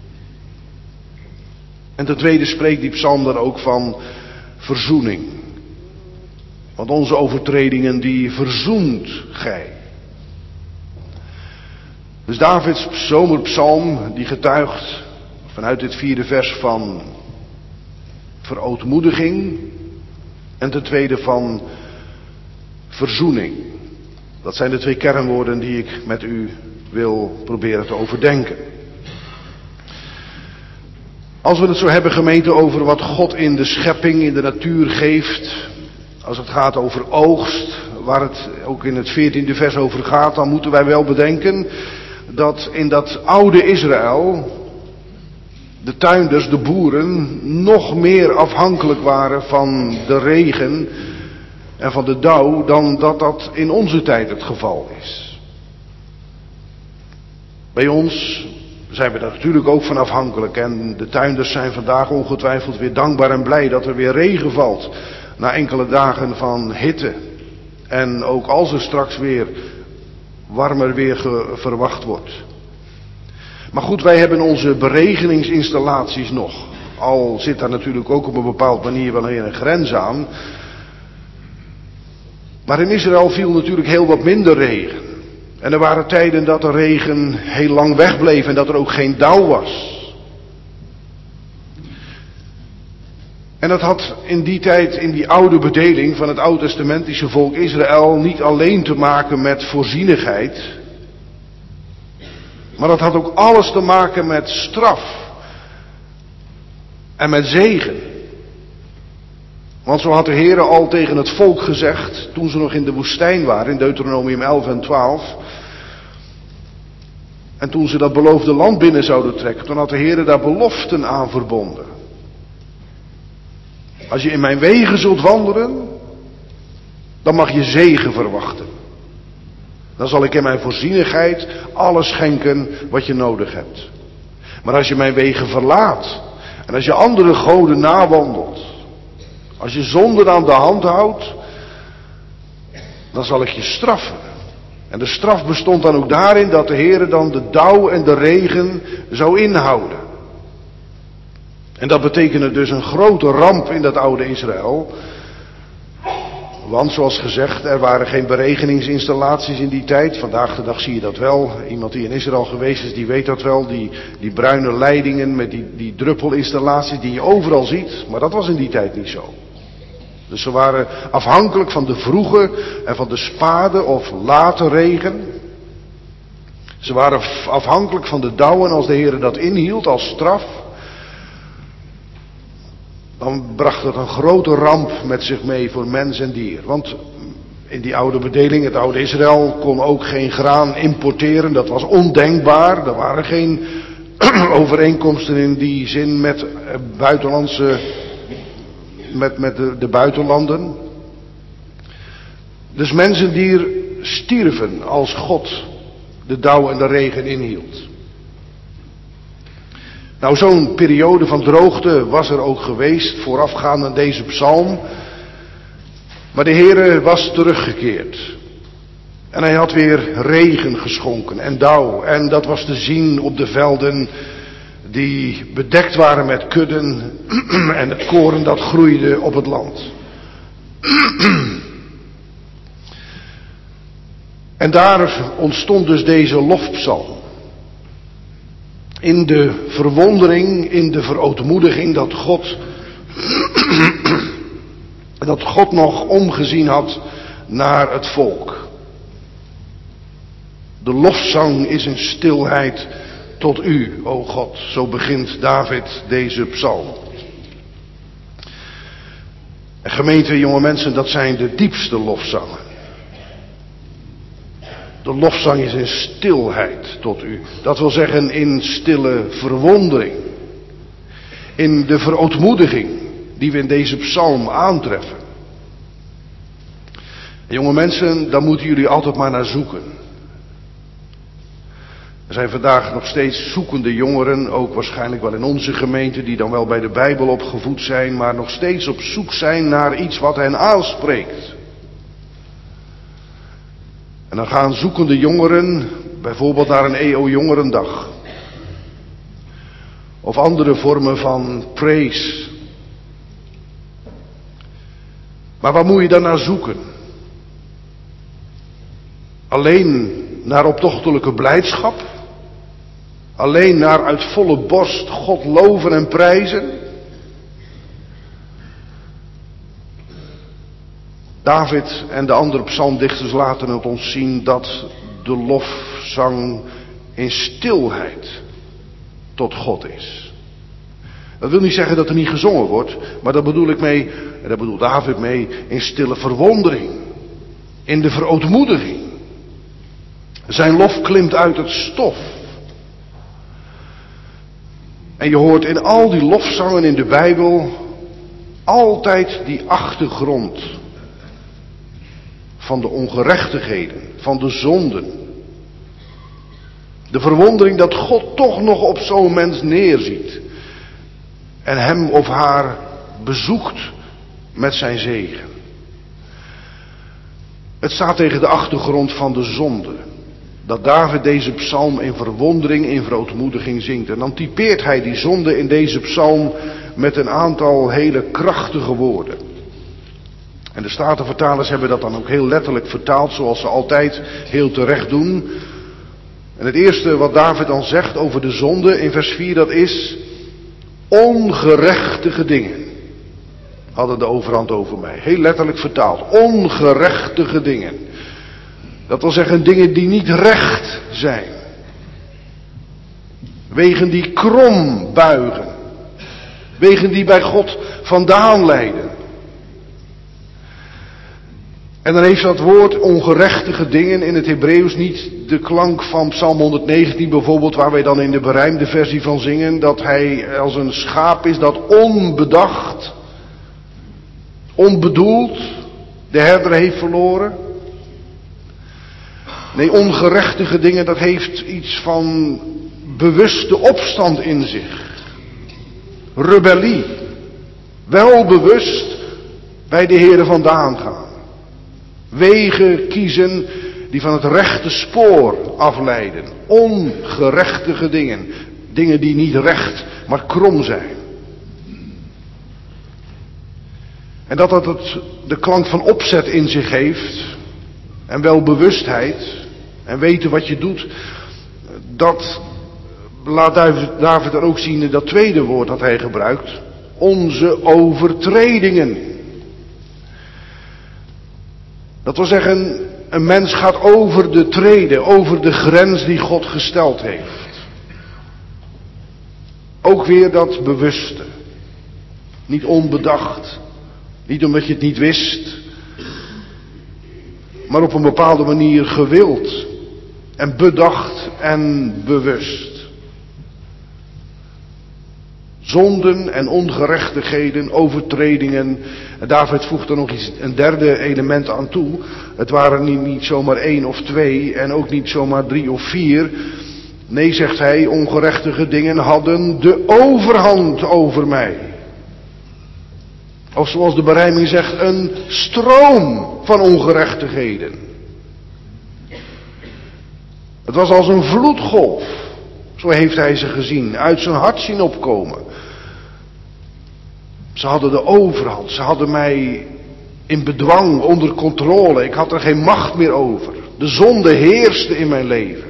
En ten tweede spreekt die psalm dan ook van verzoening. Want onze overtredingen die verzoent gij. Dus Davids zomerpsalm die getuigt vanuit dit vierde vers van verootmoediging. En ten tweede van verzoening. Dat zijn de twee kernwoorden die ik met u wil proberen te overdenken. Als we het zo hebben, gemeente, over wat God in de schepping, in de natuur geeft. Als het gaat over oogst, waar het ook in het veertiende vers over gaat, dan moeten wij wel bedenken dat in dat oude Israël de tuinders, de boeren, nog meer afhankelijk waren van de regen en van de dauw dan dat dat in onze tijd het geval is. Bij ons zijn we daar natuurlijk ook van afhankelijk en de tuinders zijn vandaag ongetwijfeld weer dankbaar en blij dat er weer regen valt na enkele dagen van hitte. En ook als er straks weer warmer weer ge- verwacht wordt. Maar goed, wij hebben onze beregeningsinstallaties nog. Al zit daar natuurlijk ook op een bepaalde manier wel een grens aan. Maar in Israël viel natuurlijk heel wat minder regen. En er waren tijden dat de regen heel lang wegbleef en dat er ook geen dauw was. En dat had in die tijd, in die oude bedeling van het oud-testamentische volk Israël, niet alleen te maken met voorzienigheid. Maar dat had ook alles te maken met straf. En met zegen. Want zo had de Heere al tegen het volk gezegd, toen ze nog in de woestijn waren, in Deuteronomium elf en twaalf. En toen ze dat beloofde land binnen zouden trekken, toen had de Heere daar beloften aan verbonden. Als je in mijn wegen zult wandelen, dan mag je zegen verwachten. Dan zal ik in mijn voorzienigheid alles schenken wat je nodig hebt. Maar als je mijn wegen verlaat, en als je andere goden nawandelt, als je zonde aan de hand houdt, dan zal ik je straffen. En de straf bestond dan ook daarin dat de Heere dan de dauw en de regen zou inhouden. En dat betekende dus een grote ramp in dat oude Israël. Want zoals gezegd, er waren geen beregeningsinstallaties in die tijd. Vandaag de dag zie je dat wel. Iemand die in Israël geweest is, die weet dat wel. Die, die bruine leidingen met die, die druppelinstallaties die je overal ziet. Maar dat was in die tijd niet zo. Dus ze waren afhankelijk van de vroege en van de spade of late regen. Ze waren afhankelijk van de dauw en als de Heer dat inhield als straf, dan bracht het een grote ramp met zich mee voor mens en dier. Want in die oude bedeling, het oude Israël, kon ook geen graan importeren. Dat was ondenkbaar. Er waren geen overeenkomsten in die zin met buitenlandse, met, met de, de buitenlanden. Dus mens en dier stierven als God de dauw en de regen inhield. Nou, zo'n periode van droogte was er ook geweest, voorafgaand aan deze psalm. Maar de Heere was teruggekeerd. En hij had weer regen geschonken en dauw. En dat was te zien op de velden die bedekt waren met kudden en het koren dat groeide op het land. En daar ontstond dus deze lofpsalm. In de verwondering, in de verootmoediging dat God, dat God nog omgezien had naar het volk. De lofzang is een stilheid tot u, o God. Zo begint David deze psalm. En gemeente, jonge mensen, dat zijn de diepste lofzangen. De lofzang is in stilheid tot u. Dat wil zeggen in stille verwondering. In de verootmoediging die we in deze psalm aantreffen. En jonge mensen, daar moeten jullie altijd maar naar zoeken. Er zijn vandaag nog steeds zoekende jongeren, ook waarschijnlijk wel in onze gemeente, die dan wel bij de Bijbel opgevoed zijn, maar nog steeds op zoek zijn naar iets wat hen aanspreekt. En dan gaan zoekende jongeren bijvoorbeeld naar een E O-jongerendag. Of andere vormen van praise. Maar waar moet je dan naar zoeken? Alleen naar optochtelijke blijdschap? Alleen naar uit volle borst God loven en prijzen? David en de andere psalmdichters laten het ons zien dat de lofzang in stilheid tot God is. Dat wil niet zeggen dat er niet gezongen wordt, maar daar bedoel ik mee, en daar bedoelt David mee, in stille verwondering. In de verootmoediging. Zijn lof klimt uit het stof. En je hoort in al die lofzangen in de Bijbel altijd die achtergrond van de ongerechtigheden, van de zonden. De verwondering dat God toch nog op zo'n mens neerziet. En hem of haar bezoekt met zijn zegen. Het staat tegen de achtergrond van de zonde. Dat David deze psalm in verwondering, in verootmoediging zingt. En dan typeert hij die zonde in deze psalm met een aantal hele krachtige woorden. En de Statenvertalers hebben dat dan ook heel letterlijk vertaald, zoals ze altijd heel terecht doen. En het eerste wat David dan zegt over de zonde in vers vier, dat is ongerechtige dingen. Hadden de overhand over mij. Heel letterlijk vertaald. Ongerechtige dingen. Dat wil zeggen dingen die niet recht zijn. Wegen die krom buigen. Wegen die bij God vandaan leiden. En dan heeft dat woord ongerechtige dingen in het Hebreeuws niet de klank van Psalm honderdnegentien bijvoorbeeld, waar wij dan in de berijmde versie van zingen, dat hij als een schaap is dat onbedacht, onbedoeld de herder heeft verloren. Nee, ongerechtige dingen, dat heeft iets van bewuste opstand in zich. Rebellie. Wel bewust bij de Heere vandaan gaan. Wegen kiezen die van het rechte spoor afleiden. Ongerechtige dingen. Dingen die niet recht, maar krom zijn. En dat dat het de klank van opzet in zich heeft. En welbewustheid. En weten wat je doet. Dat laat David er ook zien in dat tweede woord dat hij gebruikt. Onze overtredingen. Dat wil zeggen, een mens gaat over de treden, over de grens die God gesteld heeft. Ook weer dat bewuste. Niet onbedacht. Niet omdat je het niet wist. Maar op een bepaalde manier gewild. En bedacht en bewust. Zonden en ongerechtigheden, overtredingen. En David voegt er nog iets, een derde element aan toe. Het waren niet, niet zomaar één of twee en ook niet zomaar drie of vier. Nee, zegt hij, ongerechtige dingen hadden de overhand over mij. Of zoals de berijming zegt, een stroom van ongerechtigheden. Het was als een vloedgolf. Zo heeft hij ze gezien, uit zijn hart zien opkomen. Ze hadden de overhand, ze hadden mij in bedwang, onder controle. Ik had er geen macht meer over. De zonde heerste in mijn leven.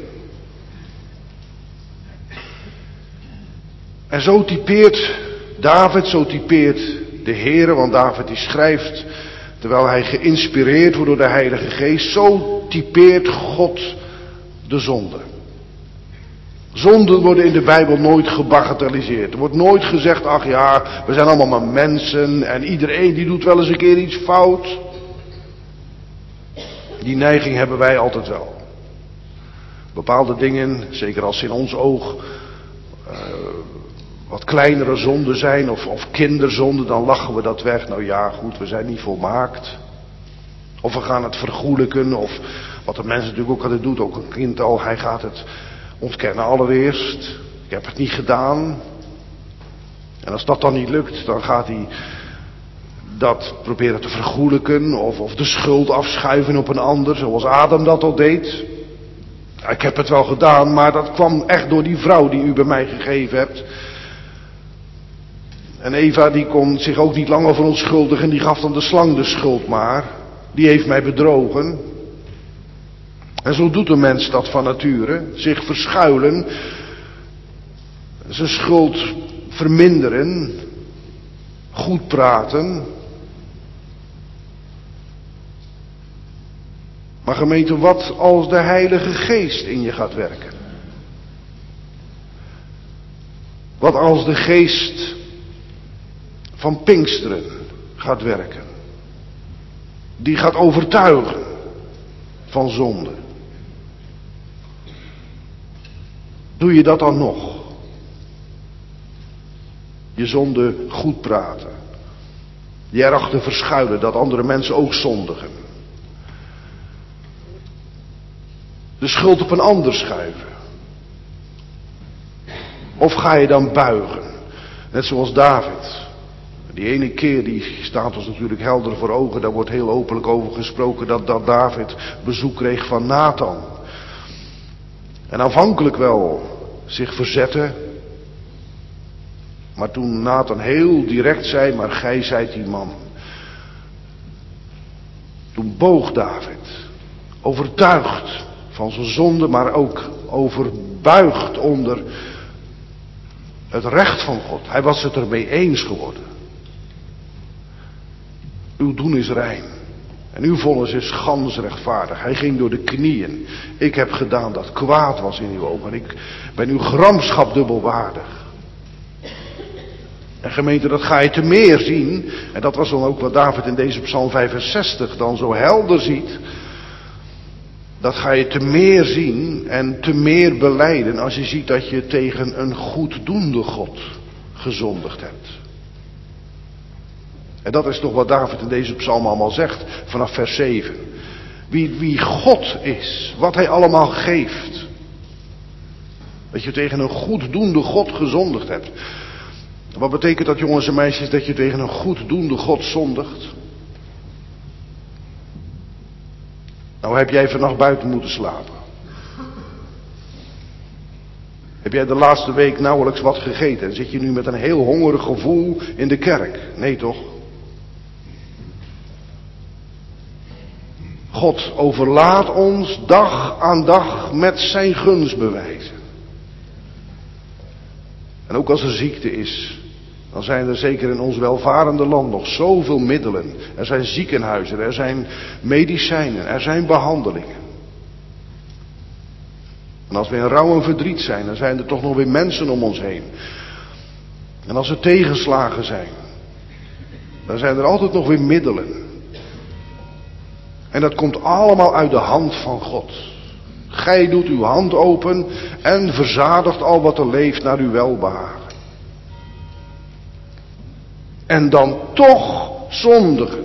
En zo typeert David, zo typeert de Heere, want David die schrijft, terwijl hij geïnspireerd wordt door de Heilige Geest, zo typeert God de zonde. Zonden worden in de Bijbel nooit gebagatelliseerd. Er wordt nooit gezegd, ach ja, we zijn allemaal maar mensen en iedereen die doet wel eens een keer iets fout. Die neiging hebben wij altijd wel. Bepaalde dingen, zeker als ze in ons oog uh, wat kleinere zonden zijn of, of kinderzonden, dan lachen we dat weg. Nou ja, goed, we zijn niet volmaakt. Of we gaan het vergoelijken, of wat de mens natuurlijk ook altijd doet, ook een kind al, hij gaat het ontkennen allereerst. Ik heb het niet gedaan. En als dat dan niet lukt, dan gaat hij dat proberen te vergoelijken of, of de schuld afschuiven op een ander, zoals Adam dat al deed. Ik heb het wel gedaan, maar dat kwam echt door die vrouw die u bij mij gegeven hebt. En Eva die kon zich ook niet langer verontschuldigen, die gaf dan de slang de schuld maar. Die heeft mij bedrogen. En zo doet een mens dat van nature, zich verschuilen, zijn schuld verminderen, goed praten. Maar gemeente, wat als de Heilige Geest in je gaat werken? Wat als de geest van Pinksteren gaat werken? Die gaat overtuigen van zonde. Doe je dat dan nog? Je zonde goed praten. Je erachter verschuilen dat andere mensen ook zondigen. De schuld op een ander schuiven. Of ga je dan buigen? Net zoals David. Die ene keer die staat ons natuurlijk helder voor ogen. Daar wordt heel openlijk over gesproken dat, dat David bezoek kreeg van Nathan. En aanvankelijk wel zich verzette. Maar toen Nathan heel direct zei, maar gij zijt die man. Toen boog David. Overtuigd van zijn zonde, maar ook overbuigd onder het recht van God. Hij was het ermee eens geworden. Uw doen is rein. En uw vonnis is gans rechtvaardig. Hij ging door de knieën. Ik heb gedaan dat kwaad was in uw ogen. En ik ben uw gramschap dubbelwaardig. En gemeente, dat ga je te meer zien. En dat was dan ook wat David in deze Psalm vijfenzestig dan zo helder ziet. Dat ga je te meer zien en te meer belijden als je ziet dat je tegen een goeddoende God gezondigd hebt. En dat is toch wat David in deze psalm allemaal zegt, vanaf vers zeven. Wie, wie God is, wat hij allemaal geeft. Dat je tegen een goeddoende God gezondigd hebt. Wat betekent dat, jongens en meisjes, dat je tegen een goeddoende God zondigt? Nou, heb jij vannacht buiten moeten slapen? Heb jij de laatste week nauwelijks wat gegeten en zit je nu met een heel hongerig gevoel in de kerk? Nee toch? God overlaat ons dag aan dag met zijn gunstbewijzen. En ook als er ziekte is, dan zijn er zeker in ons welvarende land nog zoveel middelen. Er zijn ziekenhuizen, er zijn medicijnen, er zijn behandelingen. En als we in rouw en verdriet zijn, dan zijn er toch nog weer mensen om ons heen. En als er tegenslagen zijn, dan zijn er altijd nog weer middelen. En dat komt allemaal uit de hand van God. Gij doet uw hand open en verzadigt al wat er leeft naar uw welbehagen. En dan toch zondigen.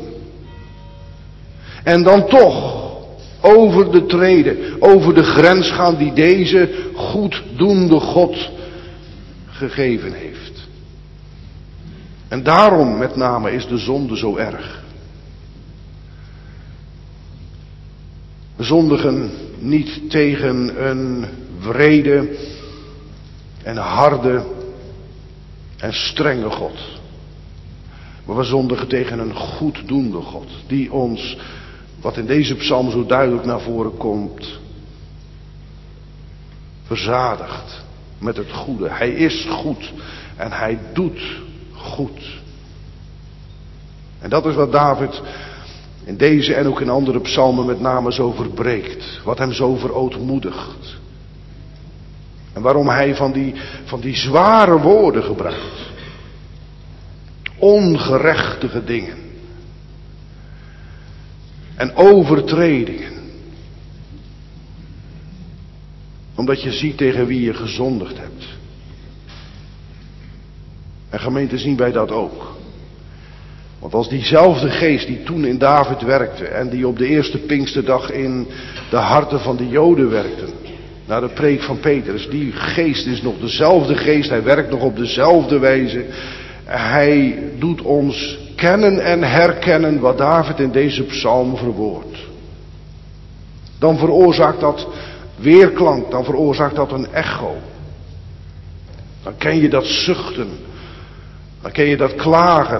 En dan toch over de treden, over de grens gaan die deze goeddoende God gegeven heeft. En daarom met name is de zonde zo erg. We zondigen niet tegen een wrede en harde en strenge God. Maar we zondigen tegen een goeddoende God. Die ons, wat in deze psalm zo duidelijk naar voren komt, verzadigt met het goede. Hij is goed en hij doet goed. En dat is wat David in deze en ook in andere psalmen met name zo verbreekt. Wat hem zo verootmoedigt. En waarom hij van die, van die zware woorden gebruikt. Ongerechtige dingen. En overtredingen. Omdat je ziet tegen wie je gezondigd hebt. En gemeente, zien wij dat ook. Want als diezelfde geest die toen in David werkte en die op de eerste Pinksterdag in de harten van de Joden werkte, naar de preek van Petrus, die geest is nog dezelfde geest, hij werkt nog op dezelfde wijze. Hij doet ons kennen en herkennen wat David in deze psalm verwoordt. Dan veroorzaakt dat weerklank, dan veroorzaakt dat een echo. Dan ken je dat zuchten, dan ken je dat klagen.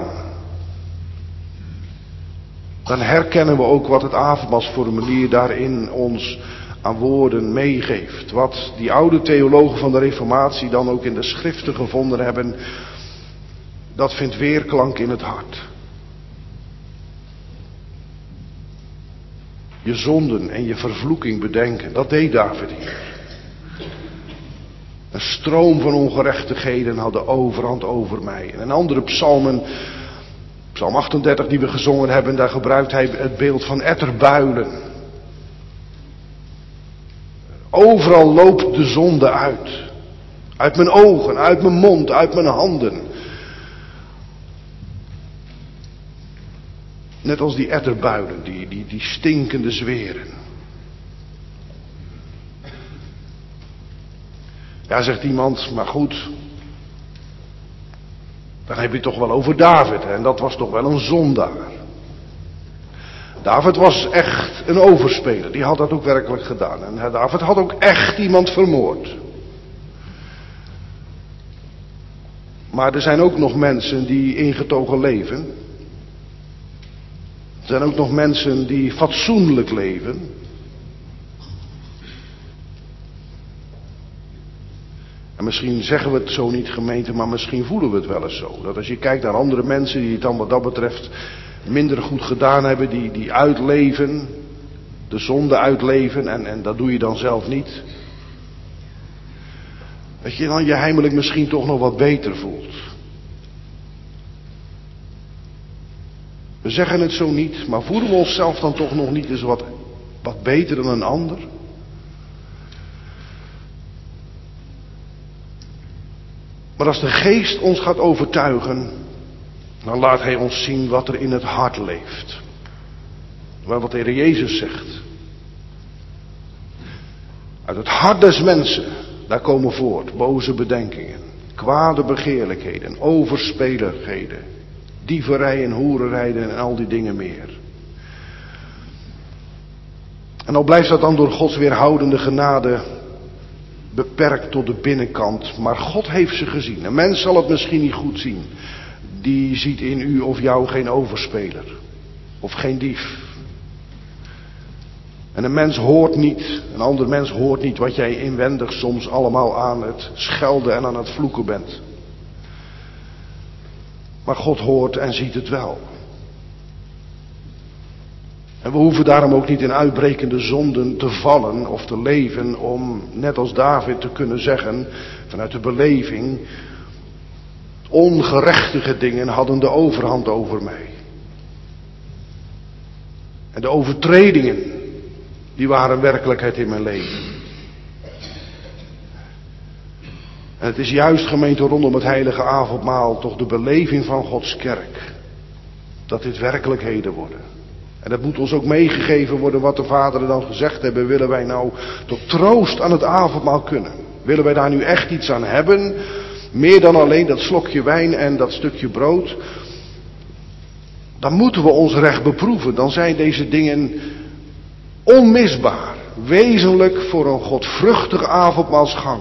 Dan herkennen we ook wat het avondmaalsformulier daarin ons aan woorden meegeeft. Wat die oude theologen van de Reformatie dan ook in de schriften gevonden hebben, dat vindt weerklank in het hart. Je zonden en je vervloeking bedenken, dat deed David hier. Een stroom van ongerechtigheden had de overhand over mij. En in andere psalmen, psalm achtendertig die we gezongen hebben, daar gebruikt hij het beeld van etterbuilen. Overal loopt de zonde uit. Uit mijn ogen, uit mijn mond, uit mijn handen. Net als die etterbuilen, die, die, die stinkende zweren. Ja, zegt iemand, maar goed. Dan heb je het toch wel over David. Hè? En dat was toch wel een zondaar. David was echt een overspeler. Die had dat ook werkelijk gedaan. En David had ook echt iemand vermoord. Maar er zijn ook nog mensen die ingetogen leven. Er zijn ook nog mensen die fatsoenlijk leven. En misschien zeggen we het zo niet, gemeente, maar misschien voelen we het wel eens zo. Dat als je kijkt naar andere mensen die het dan wat dat betreft minder goed gedaan hebben, die, die uitleven, de zonde uitleven, en, en dat doe je dan zelf niet. Dat je dan je heimelijk misschien toch nog wat beter voelt. We zeggen het zo niet, maar voelen we onszelf dan toch nog niet eens wat, wat beter dan een ander? Maar als de geest ons gaat overtuigen, dan laat hij ons zien wat er in het hart leeft. Wat de Heer Jezus zegt. Uit het hart des mensen, daar komen voort boze bedenkingen, kwade begeerlijkheden, overspeligheden, dieverijen, hoerenrijden en al die dingen meer. En al blijft dat dan door Gods weerhoudende genade beperkt tot de binnenkant, maar God heeft ze gezien. Een mens zal het misschien niet goed zien. Die ziet in u of jou geen overspeler. Of geen dief. En een mens hoort niet, een ander mens hoort niet wat jij inwendig soms allemaal aan het schelden en aan het vloeken bent. Maar God hoort en ziet het wel. En we hoeven daarom ook niet in uitbrekende zonden te vallen of te leven om, net als David, te kunnen zeggen, vanuit de beleving, ongerechtige dingen hadden de overhand over mij. En de overtredingen, die waren werkelijkheid in mijn leven. En het is juist, gemeente, rondom het heilige avondmaal toch de beleving van Gods kerk, dat dit werkelijkheden worden. En dat moet ons ook meegegeven worden wat de vaderen dan gezegd hebben. Willen wij nou tot troost aan het avondmaal kunnen? Willen wij daar nu echt iets aan hebben? Meer dan alleen dat slokje wijn en dat stukje brood. Dan moeten we ons recht beproeven. Dan zijn deze dingen onmisbaar. Wezenlijk voor een godvruchtige avondmaalsgang.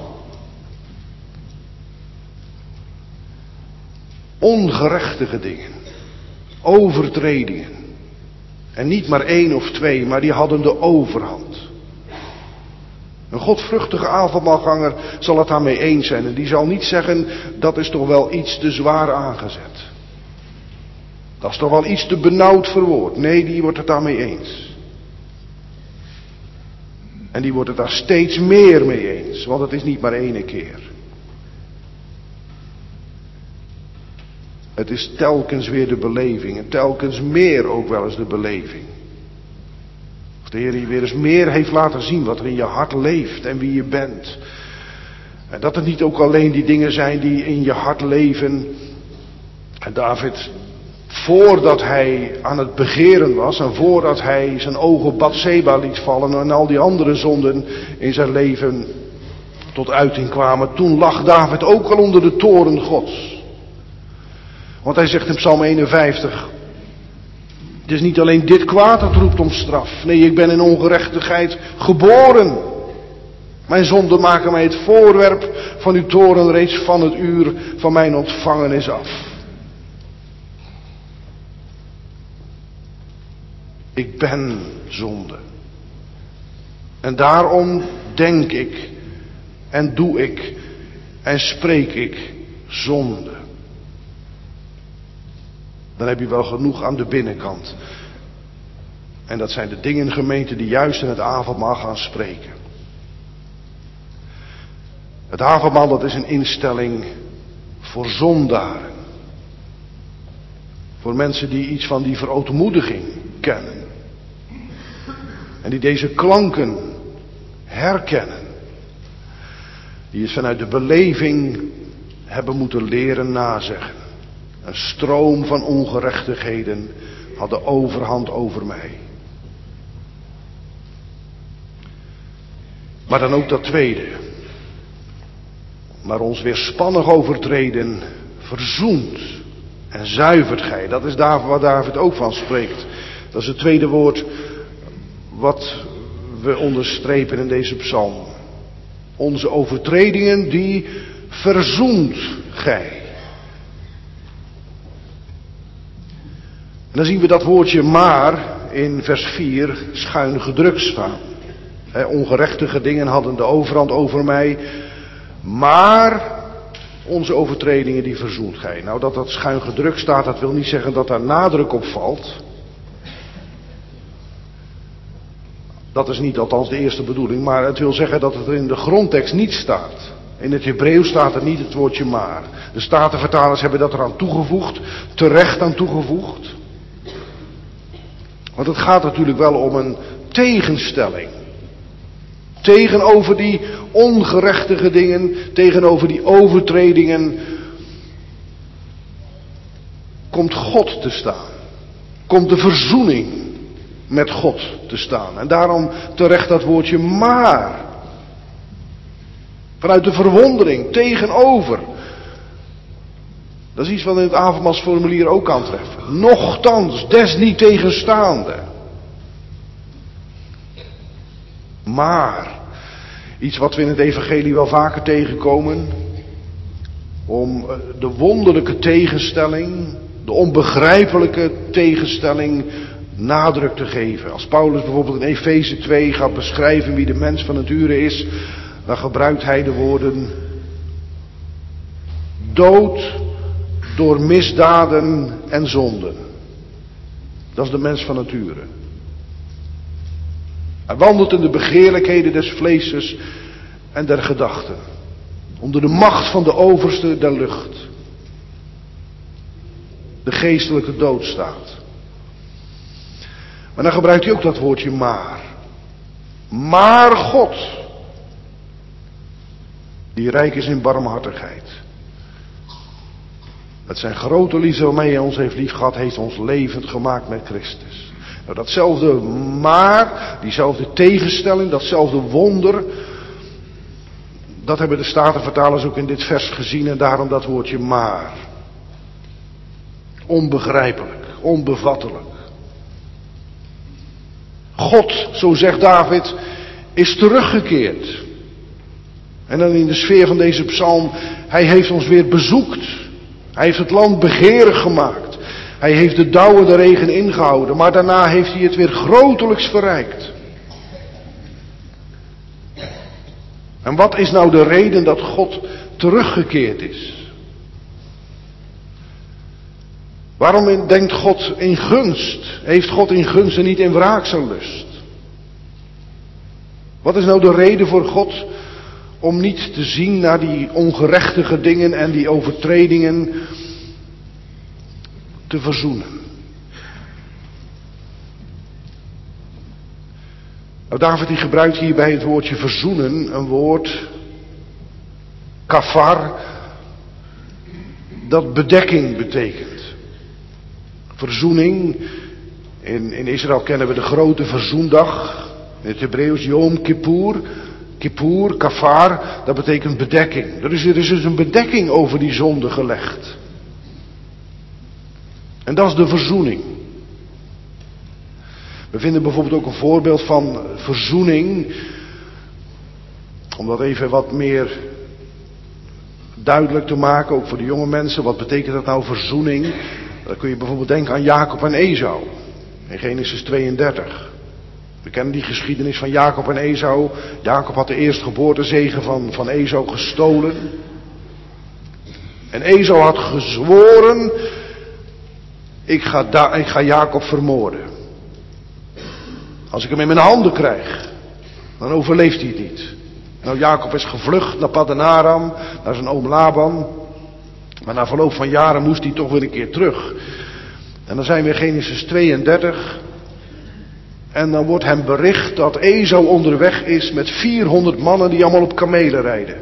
Ongerechtige dingen. Overtredingen. En niet maar één of twee, maar die hadden de overhand. Een godvruchtige avondmaalganger zal het daarmee eens zijn. En die zal niet zeggen, dat is toch wel iets te zwaar aangezet. Dat is toch wel iets te benauwd verwoord. Nee, die wordt het daarmee eens. En die wordt het daar steeds meer mee eens. Want het is niet maar één keer. Het is telkens weer de beleving. En telkens meer ook wel eens de beleving. Of de Heer je weer eens meer heeft laten zien wat er in je hart leeft en wie je bent. En dat het niet ook alleen die dingen zijn die in je hart leven. En David, voordat hij aan het begeren was en voordat hij zijn ogen op Batseba liet vallen en al die andere zonden in zijn leven tot uiting kwamen, toen lag David ook al onder de toorn Gods. Want hij zegt in Psalm eenenvijftig, het is niet alleen dit kwaad dat roept om straf. Nee, ik ben in ongerechtigheid geboren. Mijn zonden maken mij het voorwerp van uw toorn reeds van het uur van mijn ontvangenis af. Ik ben zonde. En daarom denk ik en doe ik en spreek ik zonde. Dan heb je wel genoeg aan de binnenkant. En dat zijn de dingen, gemeente, die juist in het avondmaal gaan spreken. Het avondmaal, dat is een instelling voor zondaren. Voor mensen die iets van die verootmoediging kennen. En die deze klanken herkennen. Die het vanuit de beleving hebben moeten leren nazeggen. Een stroom van ongerechtigheden had de overhand over mij. Maar dan ook dat tweede. Maar ons weerspannig overtreden verzoent en zuivert gij. Dat is daar waar David ook van spreekt. Dat is het tweede woord wat we onderstrepen in deze psalm. Onze overtredingen die verzoent gij. En dan zien we dat woordje maar in vers vier schuin gedrukt staan. He, ongerechtige dingen hadden de overhand over mij, maar onze overtredingen die verzoent gij. Nou, dat dat schuin gedrukt staat, dat wil niet zeggen dat daar nadruk op valt. Dat is niet althans de eerste bedoeling, maar het wil zeggen dat het er in de grondtekst niet staat. In het Hebreeuws staat er niet het woordje maar. De Statenvertalers hebben dat eraan toegevoegd, terecht aan toegevoegd. Want het gaat natuurlijk wel om een tegenstelling. Tegenover die ongerechtige dingen, tegenover die overtredingen, komt God te staan. Komt de verzoening met God te staan. En daarom terecht dat woordje maar. Vanuit de verwondering, tegenover. Dat is iets wat in het avondmaalsformulier ook kan treffen. Nochtans, desniettegenstaande. Maar, iets wat we in het evangelie wel vaker tegenkomen, om de wonderlijke tegenstelling, de onbegrijpelijke tegenstelling nadruk te geven. Als Paulus bijvoorbeeld in Efeze twee gaat beschrijven wie de mens van nature is, dan gebruikt hij de woorden dood door misdaden en zonden. Dat is de mens van nature. Hij wandelt in de begeerlijkheden des vleeses en der gedachten. Onder de macht van de overste der lucht. De geestelijke dood staat. Maar dan gebruikt hij ook dat woordje maar. Maar God, die rijk is in barmhartigheid. Met zijn grote liefde waarmee hij ons heeft lief gehad, heeft ons levend gemaakt met Christus. Nou, datzelfde maar, diezelfde tegenstelling, datzelfde wonder, dat hebben de Statenvertalers ook in dit vers gezien en daarom dat woordje maar. Onbegrijpelijk, onbevattelijk. God, zo zegt David, is teruggekeerd. En dan in de sfeer van deze psalm, hij heeft ons weer bezoekt. Hij heeft het land begeerig gemaakt. Hij heeft de dauwe de regen ingehouden, maar daarna heeft hij het weer grotelijks verrijkt. En wat is nou de reden dat God teruggekeerd is? Waarom denkt God in gunst? Heeft God in gunst en niet in wraakzellust? Wat is nou de reden voor God om niet te zien naar die ongerechtige dingen en die overtredingen te verzoenen? Nou, David die gebruikt hier bij het woordje verzoenen een woord, kafar, dat bedekking betekent. Verzoening, in, in Israël kennen we de grote verzoendag, in het Hebreeuws Yom Kippur, Kippur, kafar, dat betekent bedekking. Er is, er is dus een bedekking over die zonde gelegd. En dat is de verzoening. We vinden bijvoorbeeld ook een voorbeeld van verzoening, om dat even wat meer duidelijk te maken, ook voor de jonge mensen. Wat betekent dat nou, verzoening? Dan kun je bijvoorbeeld denken aan Jacob en Esau, in Genesis tweeëndertig. We kennen die geschiedenis van Jacob en Esau. Jacob had de eerstgeboortezegen van, van Esau gestolen. En Esau had gezworen, ik ga, da, ik ga Jacob vermoorden. Als ik hem in mijn handen krijg, dan overleeft hij het niet. Nou, Jacob is gevlucht naar Paddan Aram, naar zijn oom Laban. Maar na verloop van jaren moest hij toch weer een keer terug. En dan zijn we in Genesis tweeëndertig. En dan wordt hem bericht dat Esau onderweg is met vierhonderd mannen die allemaal op kamelen rijden.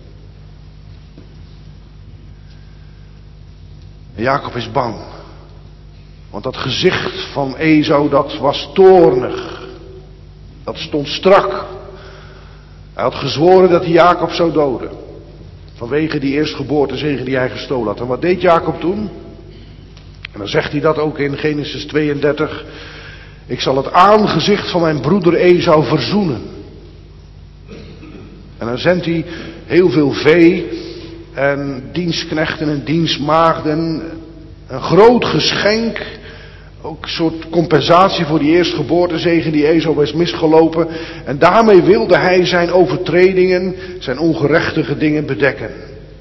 En Jacob is bang. Want dat gezicht van Esau, dat was toornig. Dat stond strak. Hij had gezworen dat hij Jacob zou doden. Vanwege die eerstgeboortezegen die hij gestolen had. En wat deed Jacob toen? En dan zegt hij dat ook in Genesis tweeëndertig. Ik zal het aangezicht van mijn broeder Esau verzoenen. En dan zendt hij heel veel vee en dienstknechten en dienstmaagden. Een groot geschenk. Ook een soort compensatie voor die eerstgeboortezegen die Esau is misgelopen. En daarmee wilde hij zijn overtredingen, zijn ongerechtige dingen bedekken.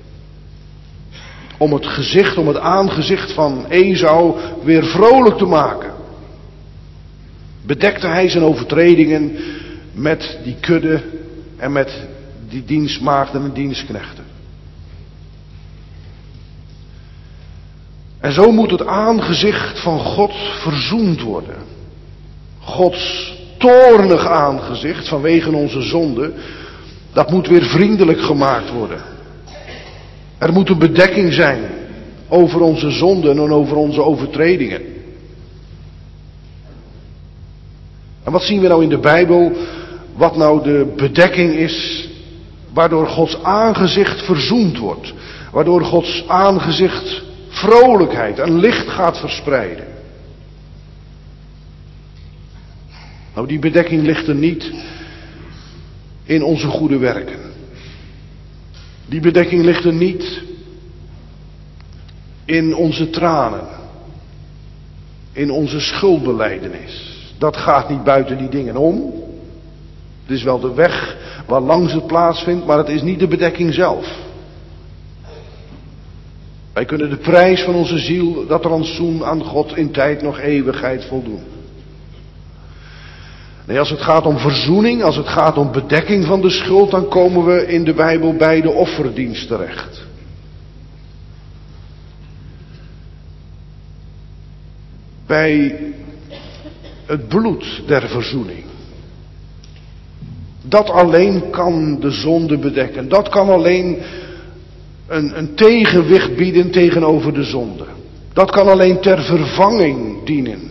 Om het gezicht, om het aangezicht van Esau weer vrolijk te maken. Bedekte hij zijn overtredingen met die kudde en met die dienstmaagden en dienstknechten. En zo moet het aangezicht van God verzoend worden. Gods toornig aangezicht vanwege onze zonde, dat moet weer vriendelijk gemaakt worden. Er moet een bedekking zijn over onze zonden en over onze overtredingen. En wat zien we nou in de Bijbel, wat nou de bedekking is, waardoor Gods aangezicht verzoend wordt. Waardoor Gods aangezicht vrolijkheid en licht gaat verspreiden. Nou, die bedekking ligt er niet in onze goede werken. Die bedekking ligt er niet in onze tranen. In onze schuldbelijdenis. Dat gaat niet buiten die dingen om. Het is wel de weg waar langs het plaatsvindt, maar het is niet de bedekking zelf. Wij kunnen de prijs van onze ziel, dat rantsoen aan God in tijd nog eeuwigheid voldoen. Nee, als het gaat om verzoening, als het gaat om bedekking van de schuld, dan komen we in de Bijbel bij de offerdienst terecht. Bij het bloed der verzoening. Dat alleen kan de zonde bedekken. Dat kan alleen een, een tegenwicht bieden tegenover de zonde. Dat kan alleen ter vervanging dienen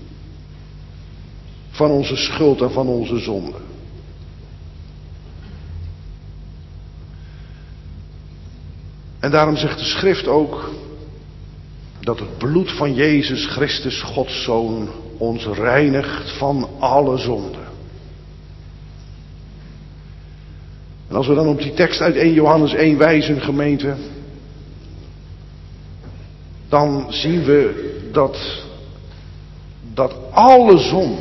van onze schuld en van onze zonde. En daarom zegt de schrift ook dat het bloed van Jezus Christus, Gods Zoon, ons reinigt van alle zonde. En als we dan op die tekst uit eerste Johannes één wijzen, gemeente, dan zien we dat, dat alle zonde,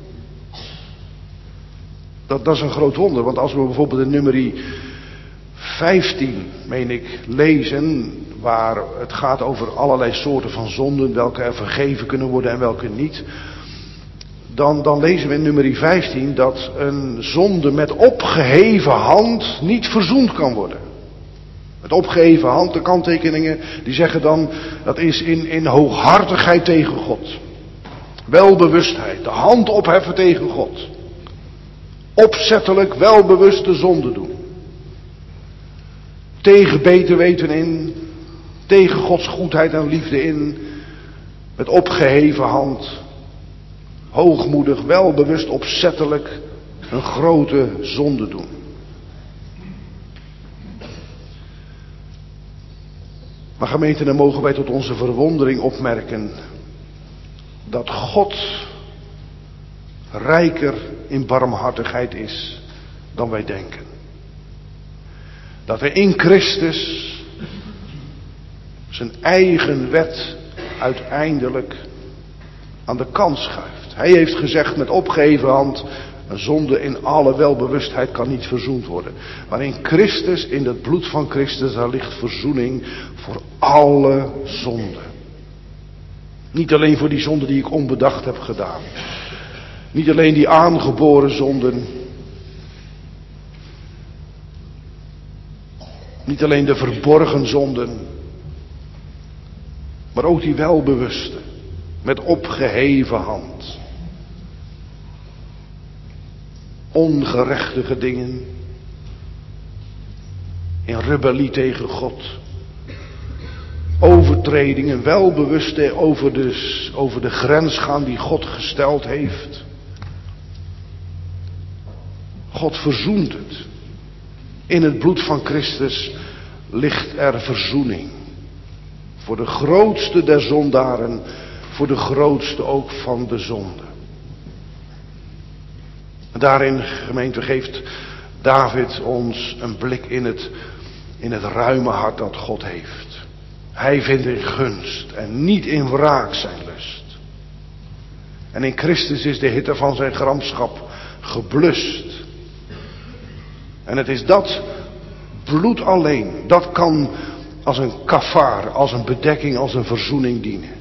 dat, dat is een groot wonder. Want als we bijvoorbeeld in nummer vijftien, meen ik, lezen, waar het gaat over allerlei soorten van zonden, welke er vergeven kunnen worden en welke niet. Dan, dan lezen we in nummer vijftien dat een zonde met opgeheven hand niet verzoend kan worden. Met opgeheven hand, de kanttekeningen, die zeggen dan, dat is in, in hooghartigheid tegen God. Welbewustheid, de hand opheffen tegen God. Opzettelijk, welbewuste zonde doen. Tegen beter weten in. Tegen Gods goedheid en liefde in. Met opgeheven hand. Hoogmoedig, welbewust, opzettelijk een grote zonde doen. Maar gemeente, dan mogen wij tot onze verwondering opmerken dat God rijker in barmhartigheid is dan wij denken. Dat hij in Christus zijn eigen wet uiteindelijk aan de kant schuift. Hij heeft gezegd met opgeheven hand, een zonde in alle welbewustheid kan niet verzoend worden. Maar in Christus, in het bloed van Christus, daar ligt verzoening voor alle zonden. Niet alleen voor die zonden die ik onbedacht heb gedaan. Niet alleen die aangeboren zonden. Niet alleen de verborgen zonden. Maar ook die welbewuste. Met opgeheven hand. Ongerechtige dingen. In rebellie tegen God. Overtredingen, welbewuste over de, over de grens gaan die God gesteld heeft. God verzoent het. In het bloed van Christus ligt er verzoening. Voor de grootste der zondaren, voor de grootste ook van de zonde. Daarin, gemeente, geeft David ons een blik in het, in het ruime hart dat God heeft. Hij vindt in gunst en niet in wraak zijn lust. En in Christus is de hitte van zijn gramschap geblust. En het is dat bloed alleen, dat kan als een kafaar, als een bedekking, als een verzoening dienen.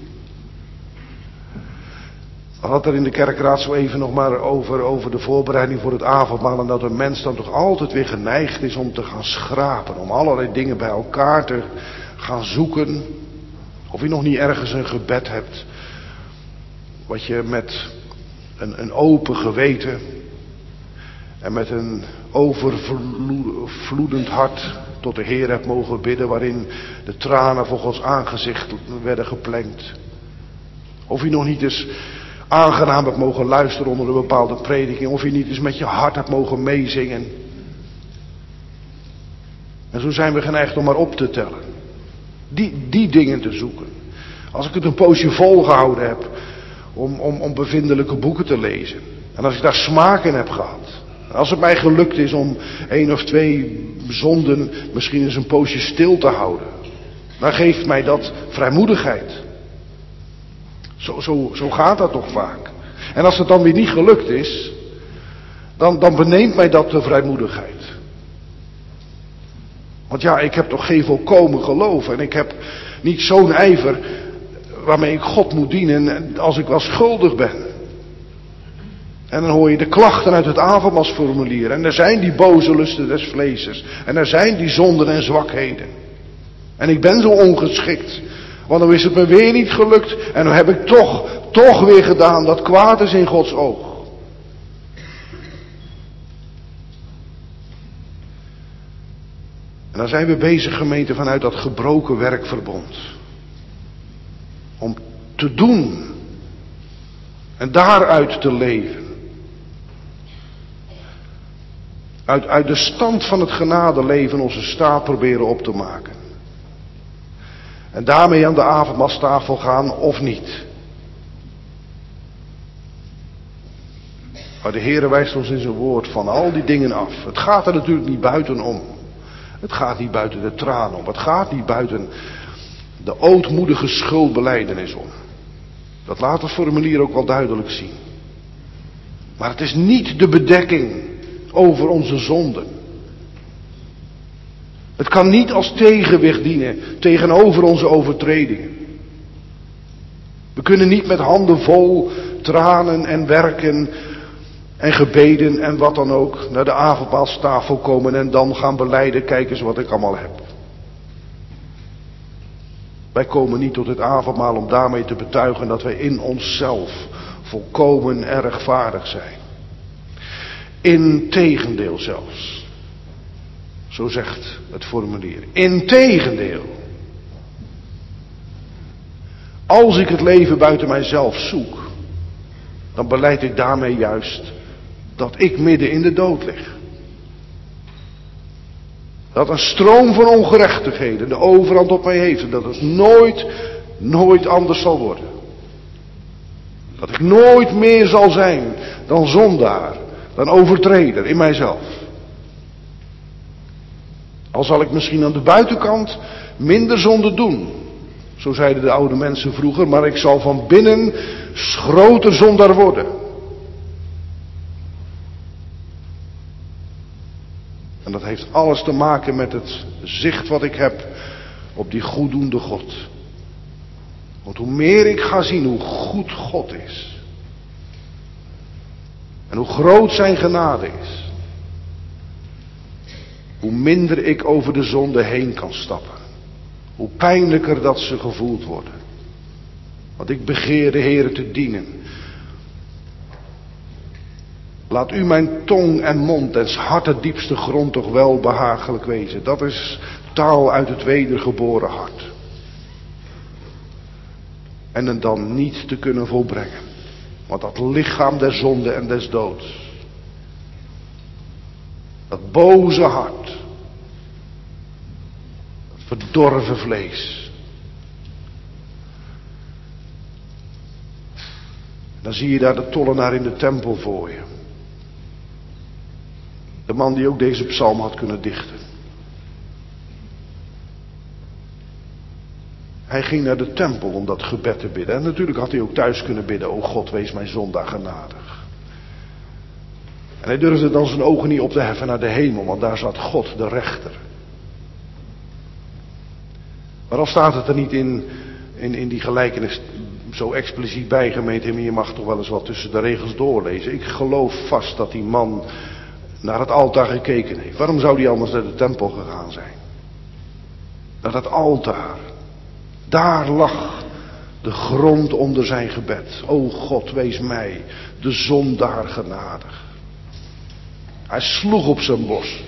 We hadden er in de kerkraad zo even nog maar over, over de voorbereiding voor het avondmaal. En dat een mens dan toch altijd weer geneigd is om te gaan schrapen. Om allerlei dingen bij elkaar te gaan zoeken. Of je nog niet ergens een gebed hebt. Wat je met een, een open geweten. En met een overvloedend hart tot de Heer hebt mogen bidden. Waarin de tranen voor Gods aangezicht werden geplengd. Of je nog niet eens aangenaam hebt mogen luisteren onder een bepaalde prediking. Of je niet eens met je hart hebt mogen meezingen. En zo zijn we geneigd om maar op te tellen. Die, die dingen te zoeken. Als ik het een poosje volgehouden heb. Om, om, om bevindelijke boeken te lezen. En als ik daar smaak in heb gehad. Als het mij gelukt is om één of twee zonden misschien eens een poosje stil te houden. Dan geeft mij dat vrijmoedigheid. Zo, zo, zo gaat dat toch vaak. En als het dan weer niet gelukt is. Dan, dan beneemt mij dat de vrijmoedigheid. Want ja, ik heb toch geen volkomen geloof. En ik heb niet zo'n ijver waarmee ik God moet dienen als ik wel schuldig ben. En dan hoor je de klachten uit het avondmaalsformulier. En er zijn die boze lusten des vleeses. En er zijn die zonden en zwakheden. En ik ben zo ongeschikt. Want dan is het me weer niet gelukt. En dan heb ik toch, toch weer gedaan dat kwaad is in Gods oog. En dan zijn we bezig, gemeente, vanuit dat gebroken werkverbond. Om te doen. En daaruit te leven. Uit, uit de stand van het genadeleven onze staat proberen op te maken. En daarmee aan de avondmaalstafel gaan of niet. Maar de Heere wijst ons in zijn woord van al die dingen af. Het gaat er natuurlijk niet buiten om. Het gaat niet buiten de tranen om. Het gaat niet buiten de ootmoedige schuldbelijdenis om. Dat laat het formulier ook wel duidelijk zien. Maar het is niet de bedekking over onze zonden. Het kan niet als tegenwicht dienen tegenover onze overtredingen. We kunnen niet met handen vol tranen en werken en gebeden en wat dan ook naar de avondmaalstafel komen en dan gaan belijden, kijk eens wat ik allemaal heb. Wij komen niet tot het avondmaal om daarmee te betuigen dat wij in onszelf volkomen en rechtvaardig zijn. Integendeel zelfs. Zo zegt het formulier. Integendeel. Als ik het leven buiten mijzelf zoek, dan belijd ik daarmee juist dat ik midden in de dood lig. Dat een stroom van ongerechtigheden de overhand op mij heeft en dat het nooit, nooit anders zal worden. Dat ik nooit meer zal zijn dan zondaar, dan overtreder in mijzelf. Al zal ik misschien aan de buitenkant minder zonde doen. Zo zeiden de oude mensen vroeger, maar ik zal van binnen groter zondaar worden. En dat heeft alles te maken met het zicht wat ik heb op die goeddoende God. Want hoe meer ik ga zien hoe goed God is. En hoe groot zijn genade is. Hoe minder ik over de zonde heen kan stappen. Hoe pijnlijker dat ze gevoeld worden. Want ik begeer de Heere te dienen. Laat u mijn tong en mond en hart het diepste grond toch wel behagelijk wezen. Dat is taal uit het wedergeboren hart. En het dan niet te kunnen volbrengen. Want dat lichaam der zonde en des doods. Dat boze hart. Dat verdorven vlees. Dan zie je daar de tollenaar in de tempel voor je. De man die ook deze psalm had kunnen dichten. Hij ging naar de tempel om dat gebed te bidden. En natuurlijk had hij ook thuis kunnen bidden. O God, wees mijn zondaar genadig. En hij durfde dan zijn ogen niet op te heffen naar de hemel. Want daar zat God, de rechter. Maar al staat het er niet in, in, in die gelijkenis zo expliciet bij, gemeente. Maar je mag toch wel eens wat tussen de regels doorlezen. Ik geloof vast dat die man naar het altaar gekeken heeft. Waarom zou die anders naar de tempel gegaan zijn? Naar dat altaar. Daar lag de grond onder zijn gebed. O God, wees mij, de zondaar genadig. Hij sloeg op zijn borst.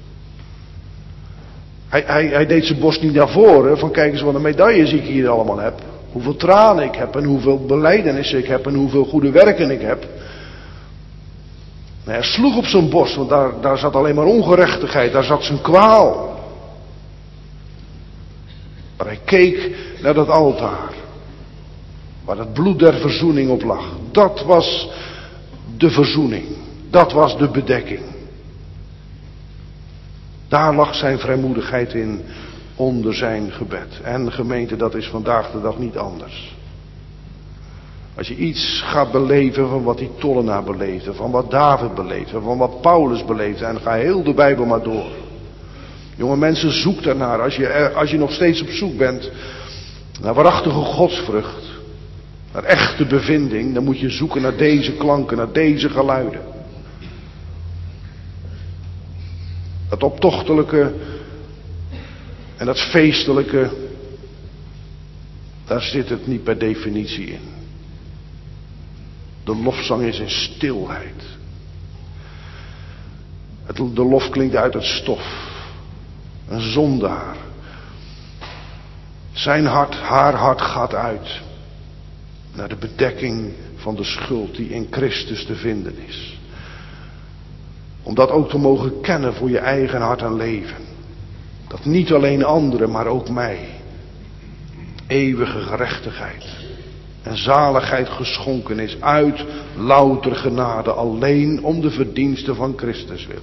Hij, hij, hij deed zijn borst niet naar voren. Van kijk eens wat een medailles ik hier allemaal heb. Hoeveel tranen ik heb en hoeveel belijdenissen ik heb en hoeveel goede werken ik heb. Nee, hij sloeg op zijn borst, want daar, daar zat alleen maar ongerechtigheid. Daar zat zijn kwaal. Maar hij keek naar dat altaar. Waar het bloed der verzoening op lag. Dat was de verzoening. Dat was de bedekking. Daar lag zijn vrijmoedigheid in onder zijn gebed. En gemeente, dat is vandaag de dag niet anders. Als je iets gaat beleven van wat die tollenaar beleefde, van wat David beleefde, van wat Paulus beleefde, en ga heel de Bijbel maar door. Jonge mensen, zoek daarnaar. Als je, als je nog steeds op zoek bent naar waarachtige godsvrucht, naar echte bevinding, dan moet je zoeken naar deze klanken, naar deze geluiden. Dat optochtelijke en dat feestelijke, daar zit het niet per definitie in. De lofzang is in stilheid. Het, de lof klinkt uit het stof. Een zondaar. Zijn hart, haar hart gaat uit naar de bedekking van de schuld die in Christus te vinden is. Om dat ook te mogen kennen voor je eigen hart en leven. Dat niet alleen anderen, maar ook mij eeuwige gerechtigheid en zaligheid geschonken is uit louter genade, alleen om de verdiensten van Christus wil.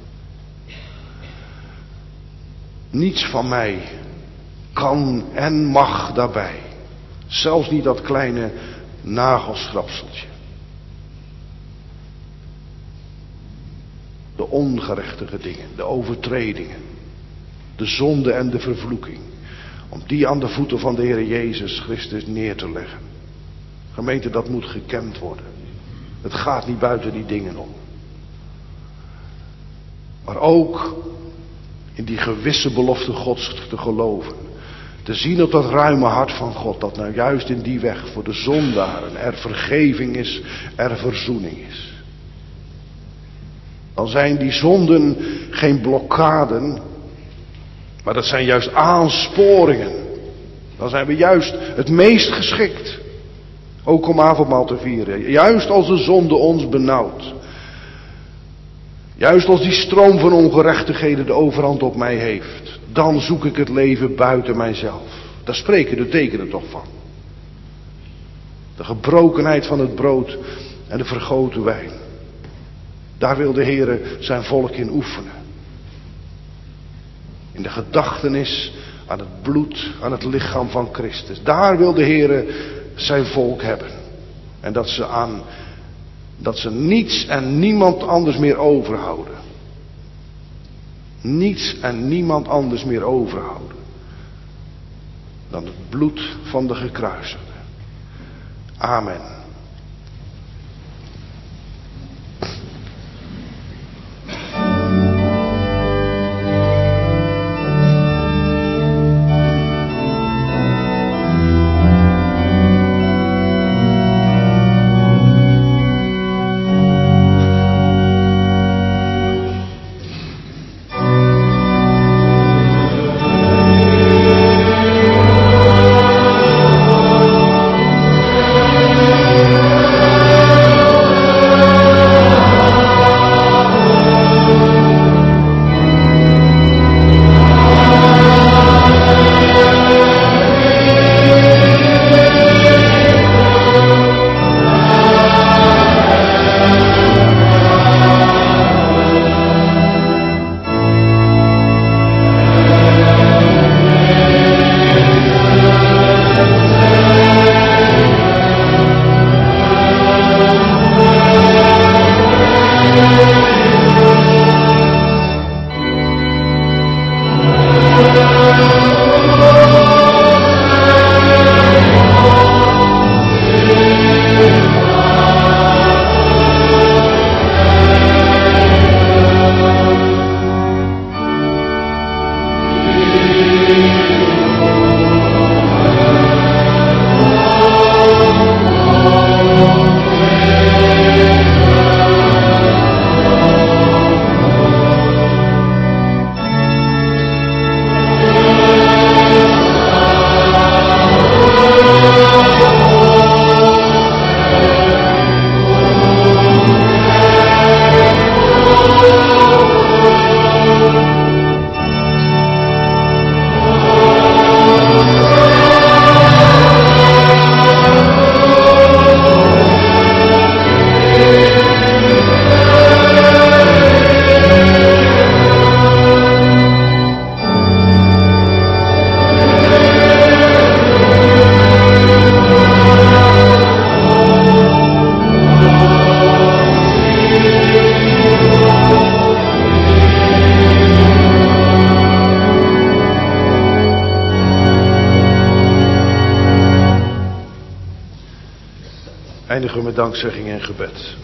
Niets van mij kan en mag daarbij. Zelfs niet dat kleine nagelschrapseltje. De ongerechtige dingen, de overtredingen, de zonde en de vervloeking. Om die aan de voeten van de Heer Jezus Christus neer te leggen. Gemeente, dat moet gekend worden. Het gaat niet buiten die dingen om. Maar ook in die gewisse belofte Gods te geloven. Te zien op dat ruime hart van God. Dat nou juist in die weg voor de zondaren er vergeving is, er verzoening is. Dan zijn die zonden geen blokkaden, maar dat zijn juist aansporingen. Dan zijn we juist het meest geschikt, ook om avondmaal te vieren. Juist als de zonde ons benauwt. Juist als die stroom van ongerechtigheden de overhand op mij heeft. Dan zoek ik het leven buiten mijzelf. Daar spreken de tekenen toch van. De gebrokenheid van het brood en de vergoten wijn. Daar wil de Heere zijn volk in oefenen. In de gedachtenis aan het bloed, aan het lichaam van Christus. Daar wil de Heere zijn volk hebben. En dat ze aan, dat ze niets en niemand anders meer overhouden. Niets en niemand anders meer overhouden. Dan het bloed van de gekruisigde. Amen. Eindigen we met dankzegging en gebed.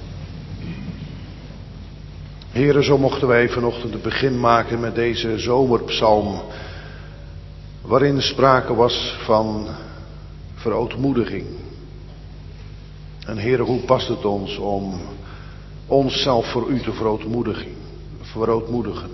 Heren, zo mochten wij vanochtend het begin maken met deze zomerpsalm, waarin sprake was van verootmoediging. En Heren, hoe past het ons om onszelf voor u te verootmoedigen? verootmoedigen.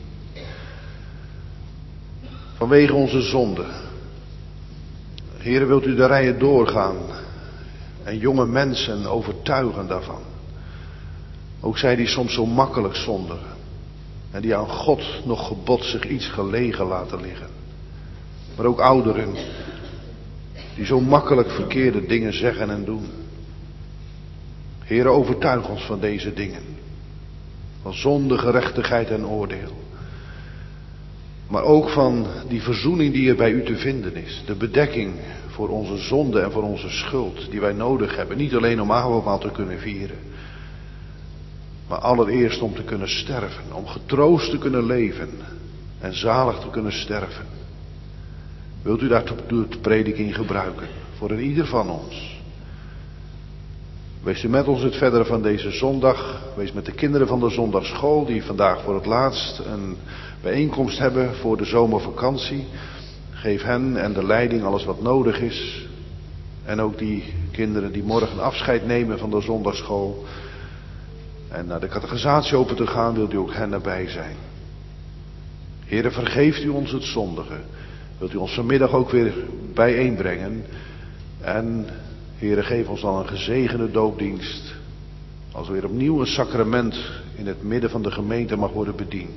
Vanwege onze zonde. Heren, wilt u de rijen doorgaan en jonge mensen overtuigen daarvan. Ook zij die soms zo makkelijk zondigen. En die aan God nog gebodzig iets gelegen laten liggen. Maar ook ouderen. Die zo makkelijk verkeerde dingen zeggen en doen. Heere, overtuig ons van deze dingen. Van zonde, gerechtigheid en oordeel. Maar ook van die verzoening die er bij u te vinden is. De bedekking voor onze zonde en voor onze schuld die wij nodig hebben. Niet alleen om avondmaal te kunnen vieren. Maar allereerst om te kunnen sterven. Om getroost te kunnen leven. En zalig te kunnen sterven. Wilt u daar de prediking gebruiken. Voor een ieder van ons. Wees u met ons het verdere van deze zondag. Wees met de kinderen van de zondagsschool. Die vandaag voor het laatst een bijeenkomst hebben voor de zomervakantie. Geef hen en de leiding alles wat nodig is. En ook die kinderen die morgen afscheid nemen van de zondagsschool. En naar de catechisatie open te gaan, wilt u ook hen nabij zijn. Heere, vergeeft u ons het zondige. Wilt u ons vanmiddag ook weer bijeenbrengen. En Heere, geef ons dan een gezegende doopdienst. Als weer opnieuw een sacrament in het midden van de gemeente mag worden bediend.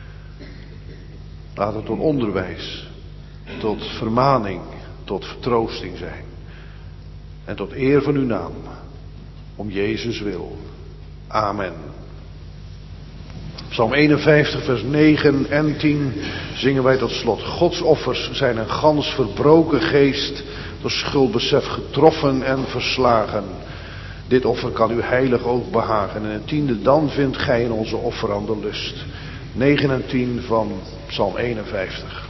Laat het tot onderwijs, tot vermaning, tot vertroosting zijn. En tot eer van uw naam. Om Jezus wil. Amen. Psalm eenenvijftig vers negen en tien zingen wij tot slot. Gods offers zijn een gans verbroken geest, door schuldbesef getroffen en verslagen. Dit offer kan uw heilig oog behagen. En het tiende, dan vindt gij in onze offeranden lust. negen en tien van Psalm eenenvijftig.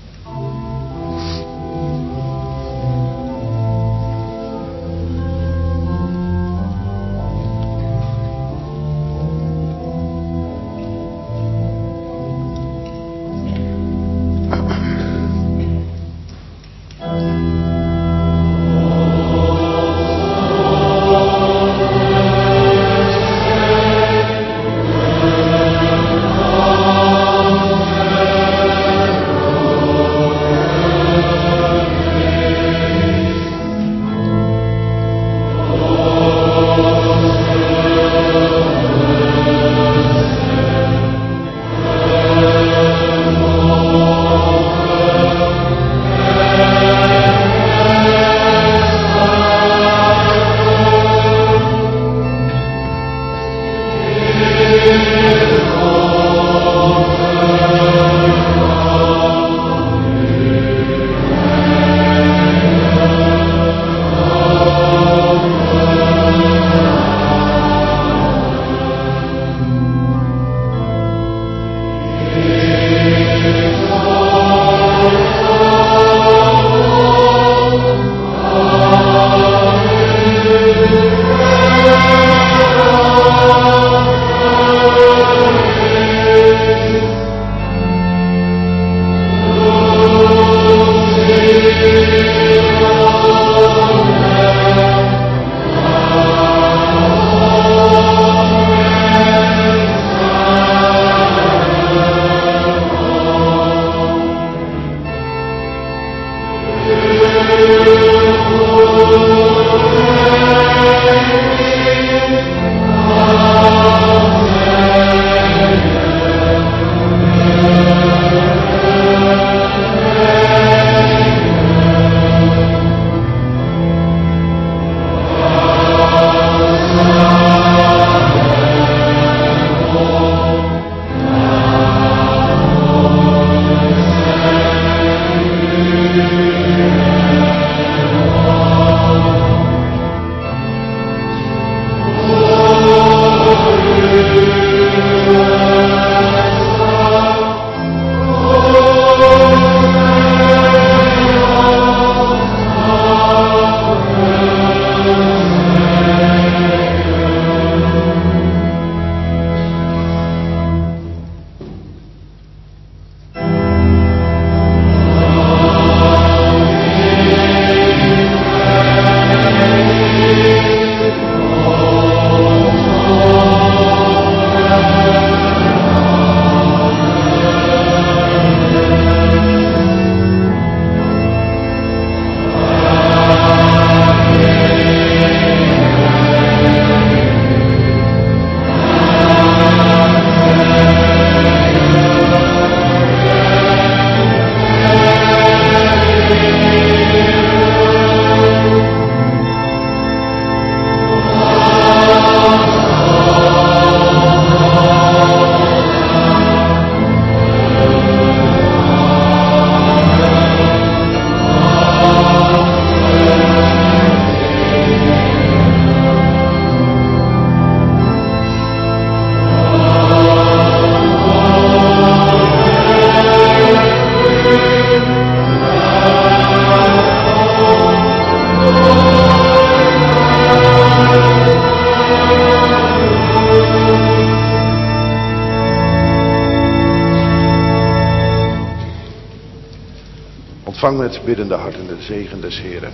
Ontvang met biddende harten de zegen des Heeren.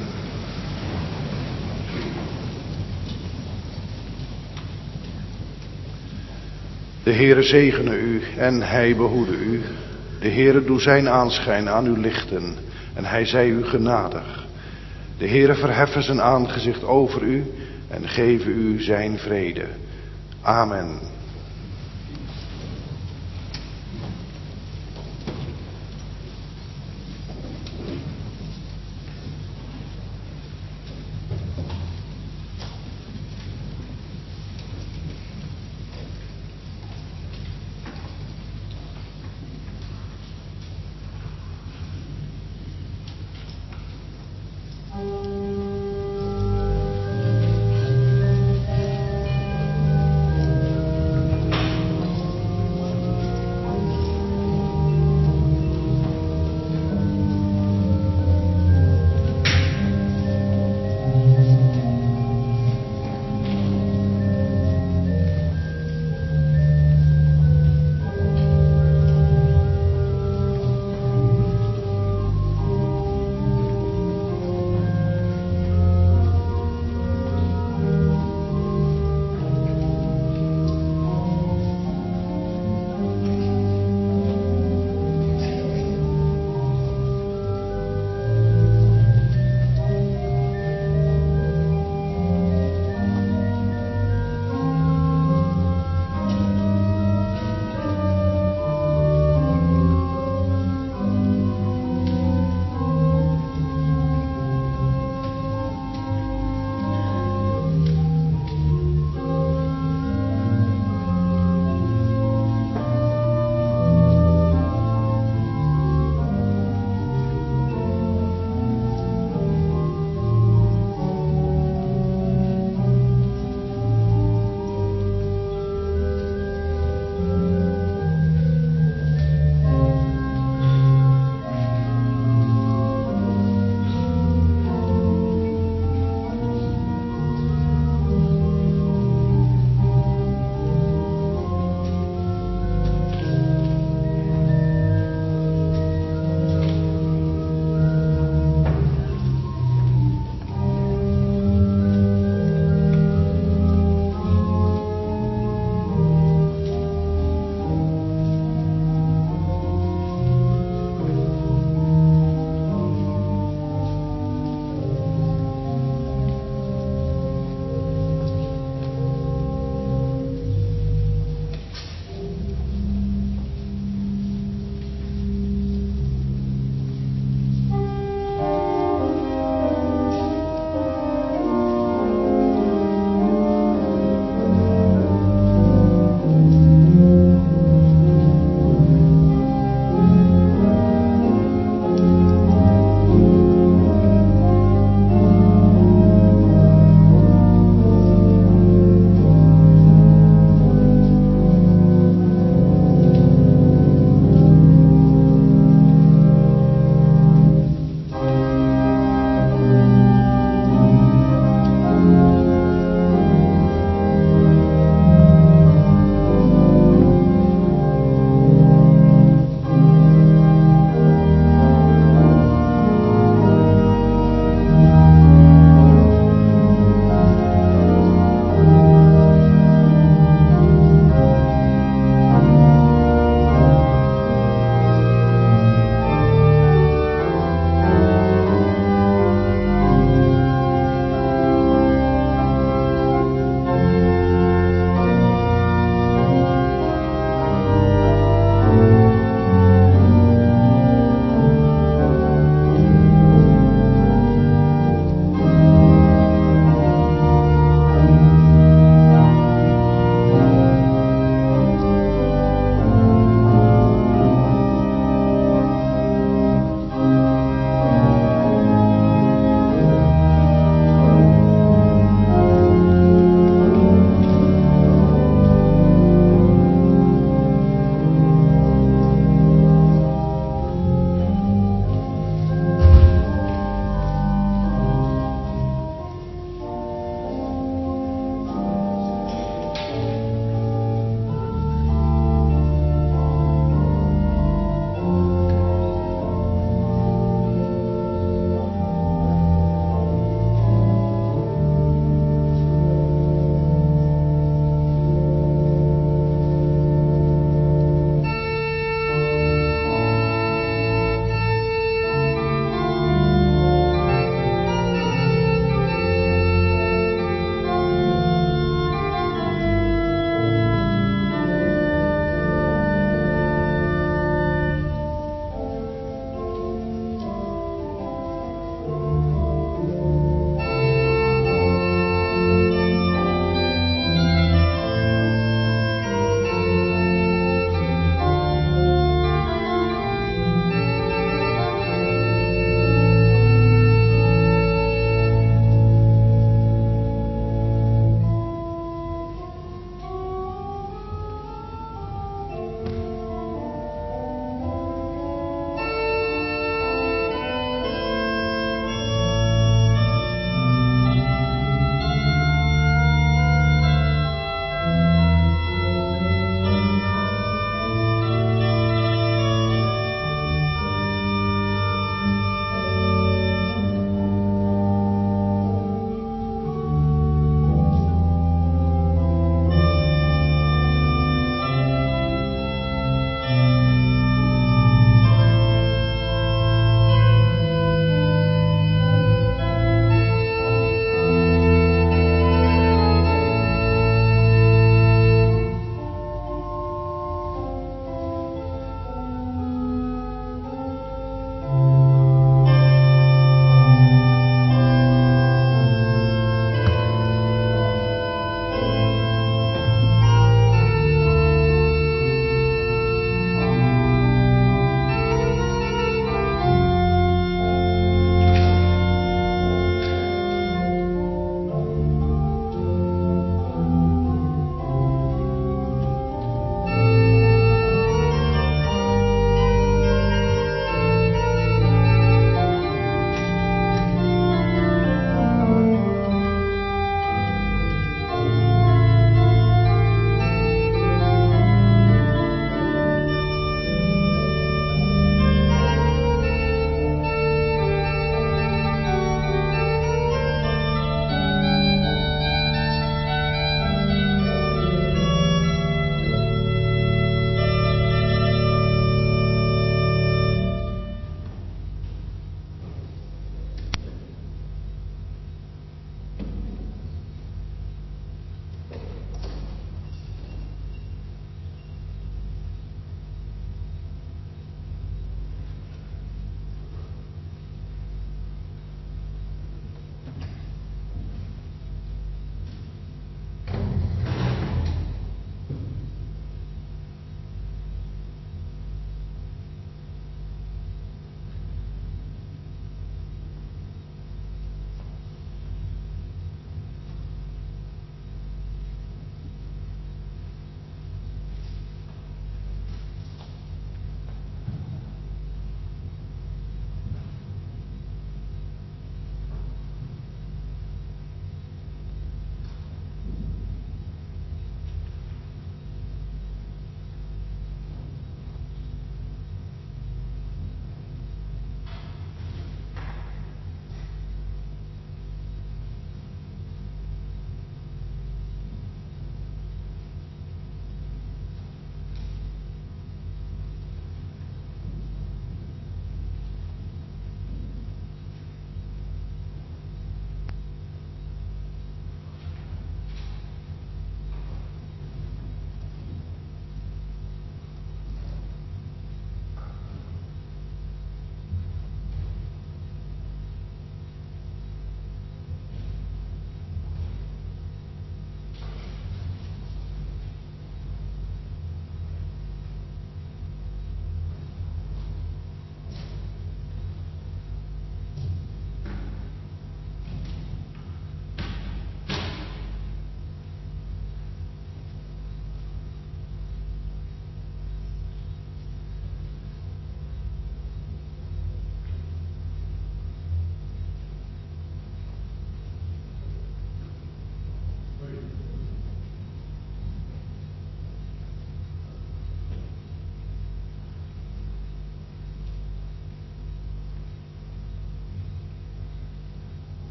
De Heere zegene u en hij behoede u. De Heere doe zijn aanschijn aan u lichten en hij zij u genadig. De Heere verheffe zijn aangezicht over u en geven u zijn vrede. Amen.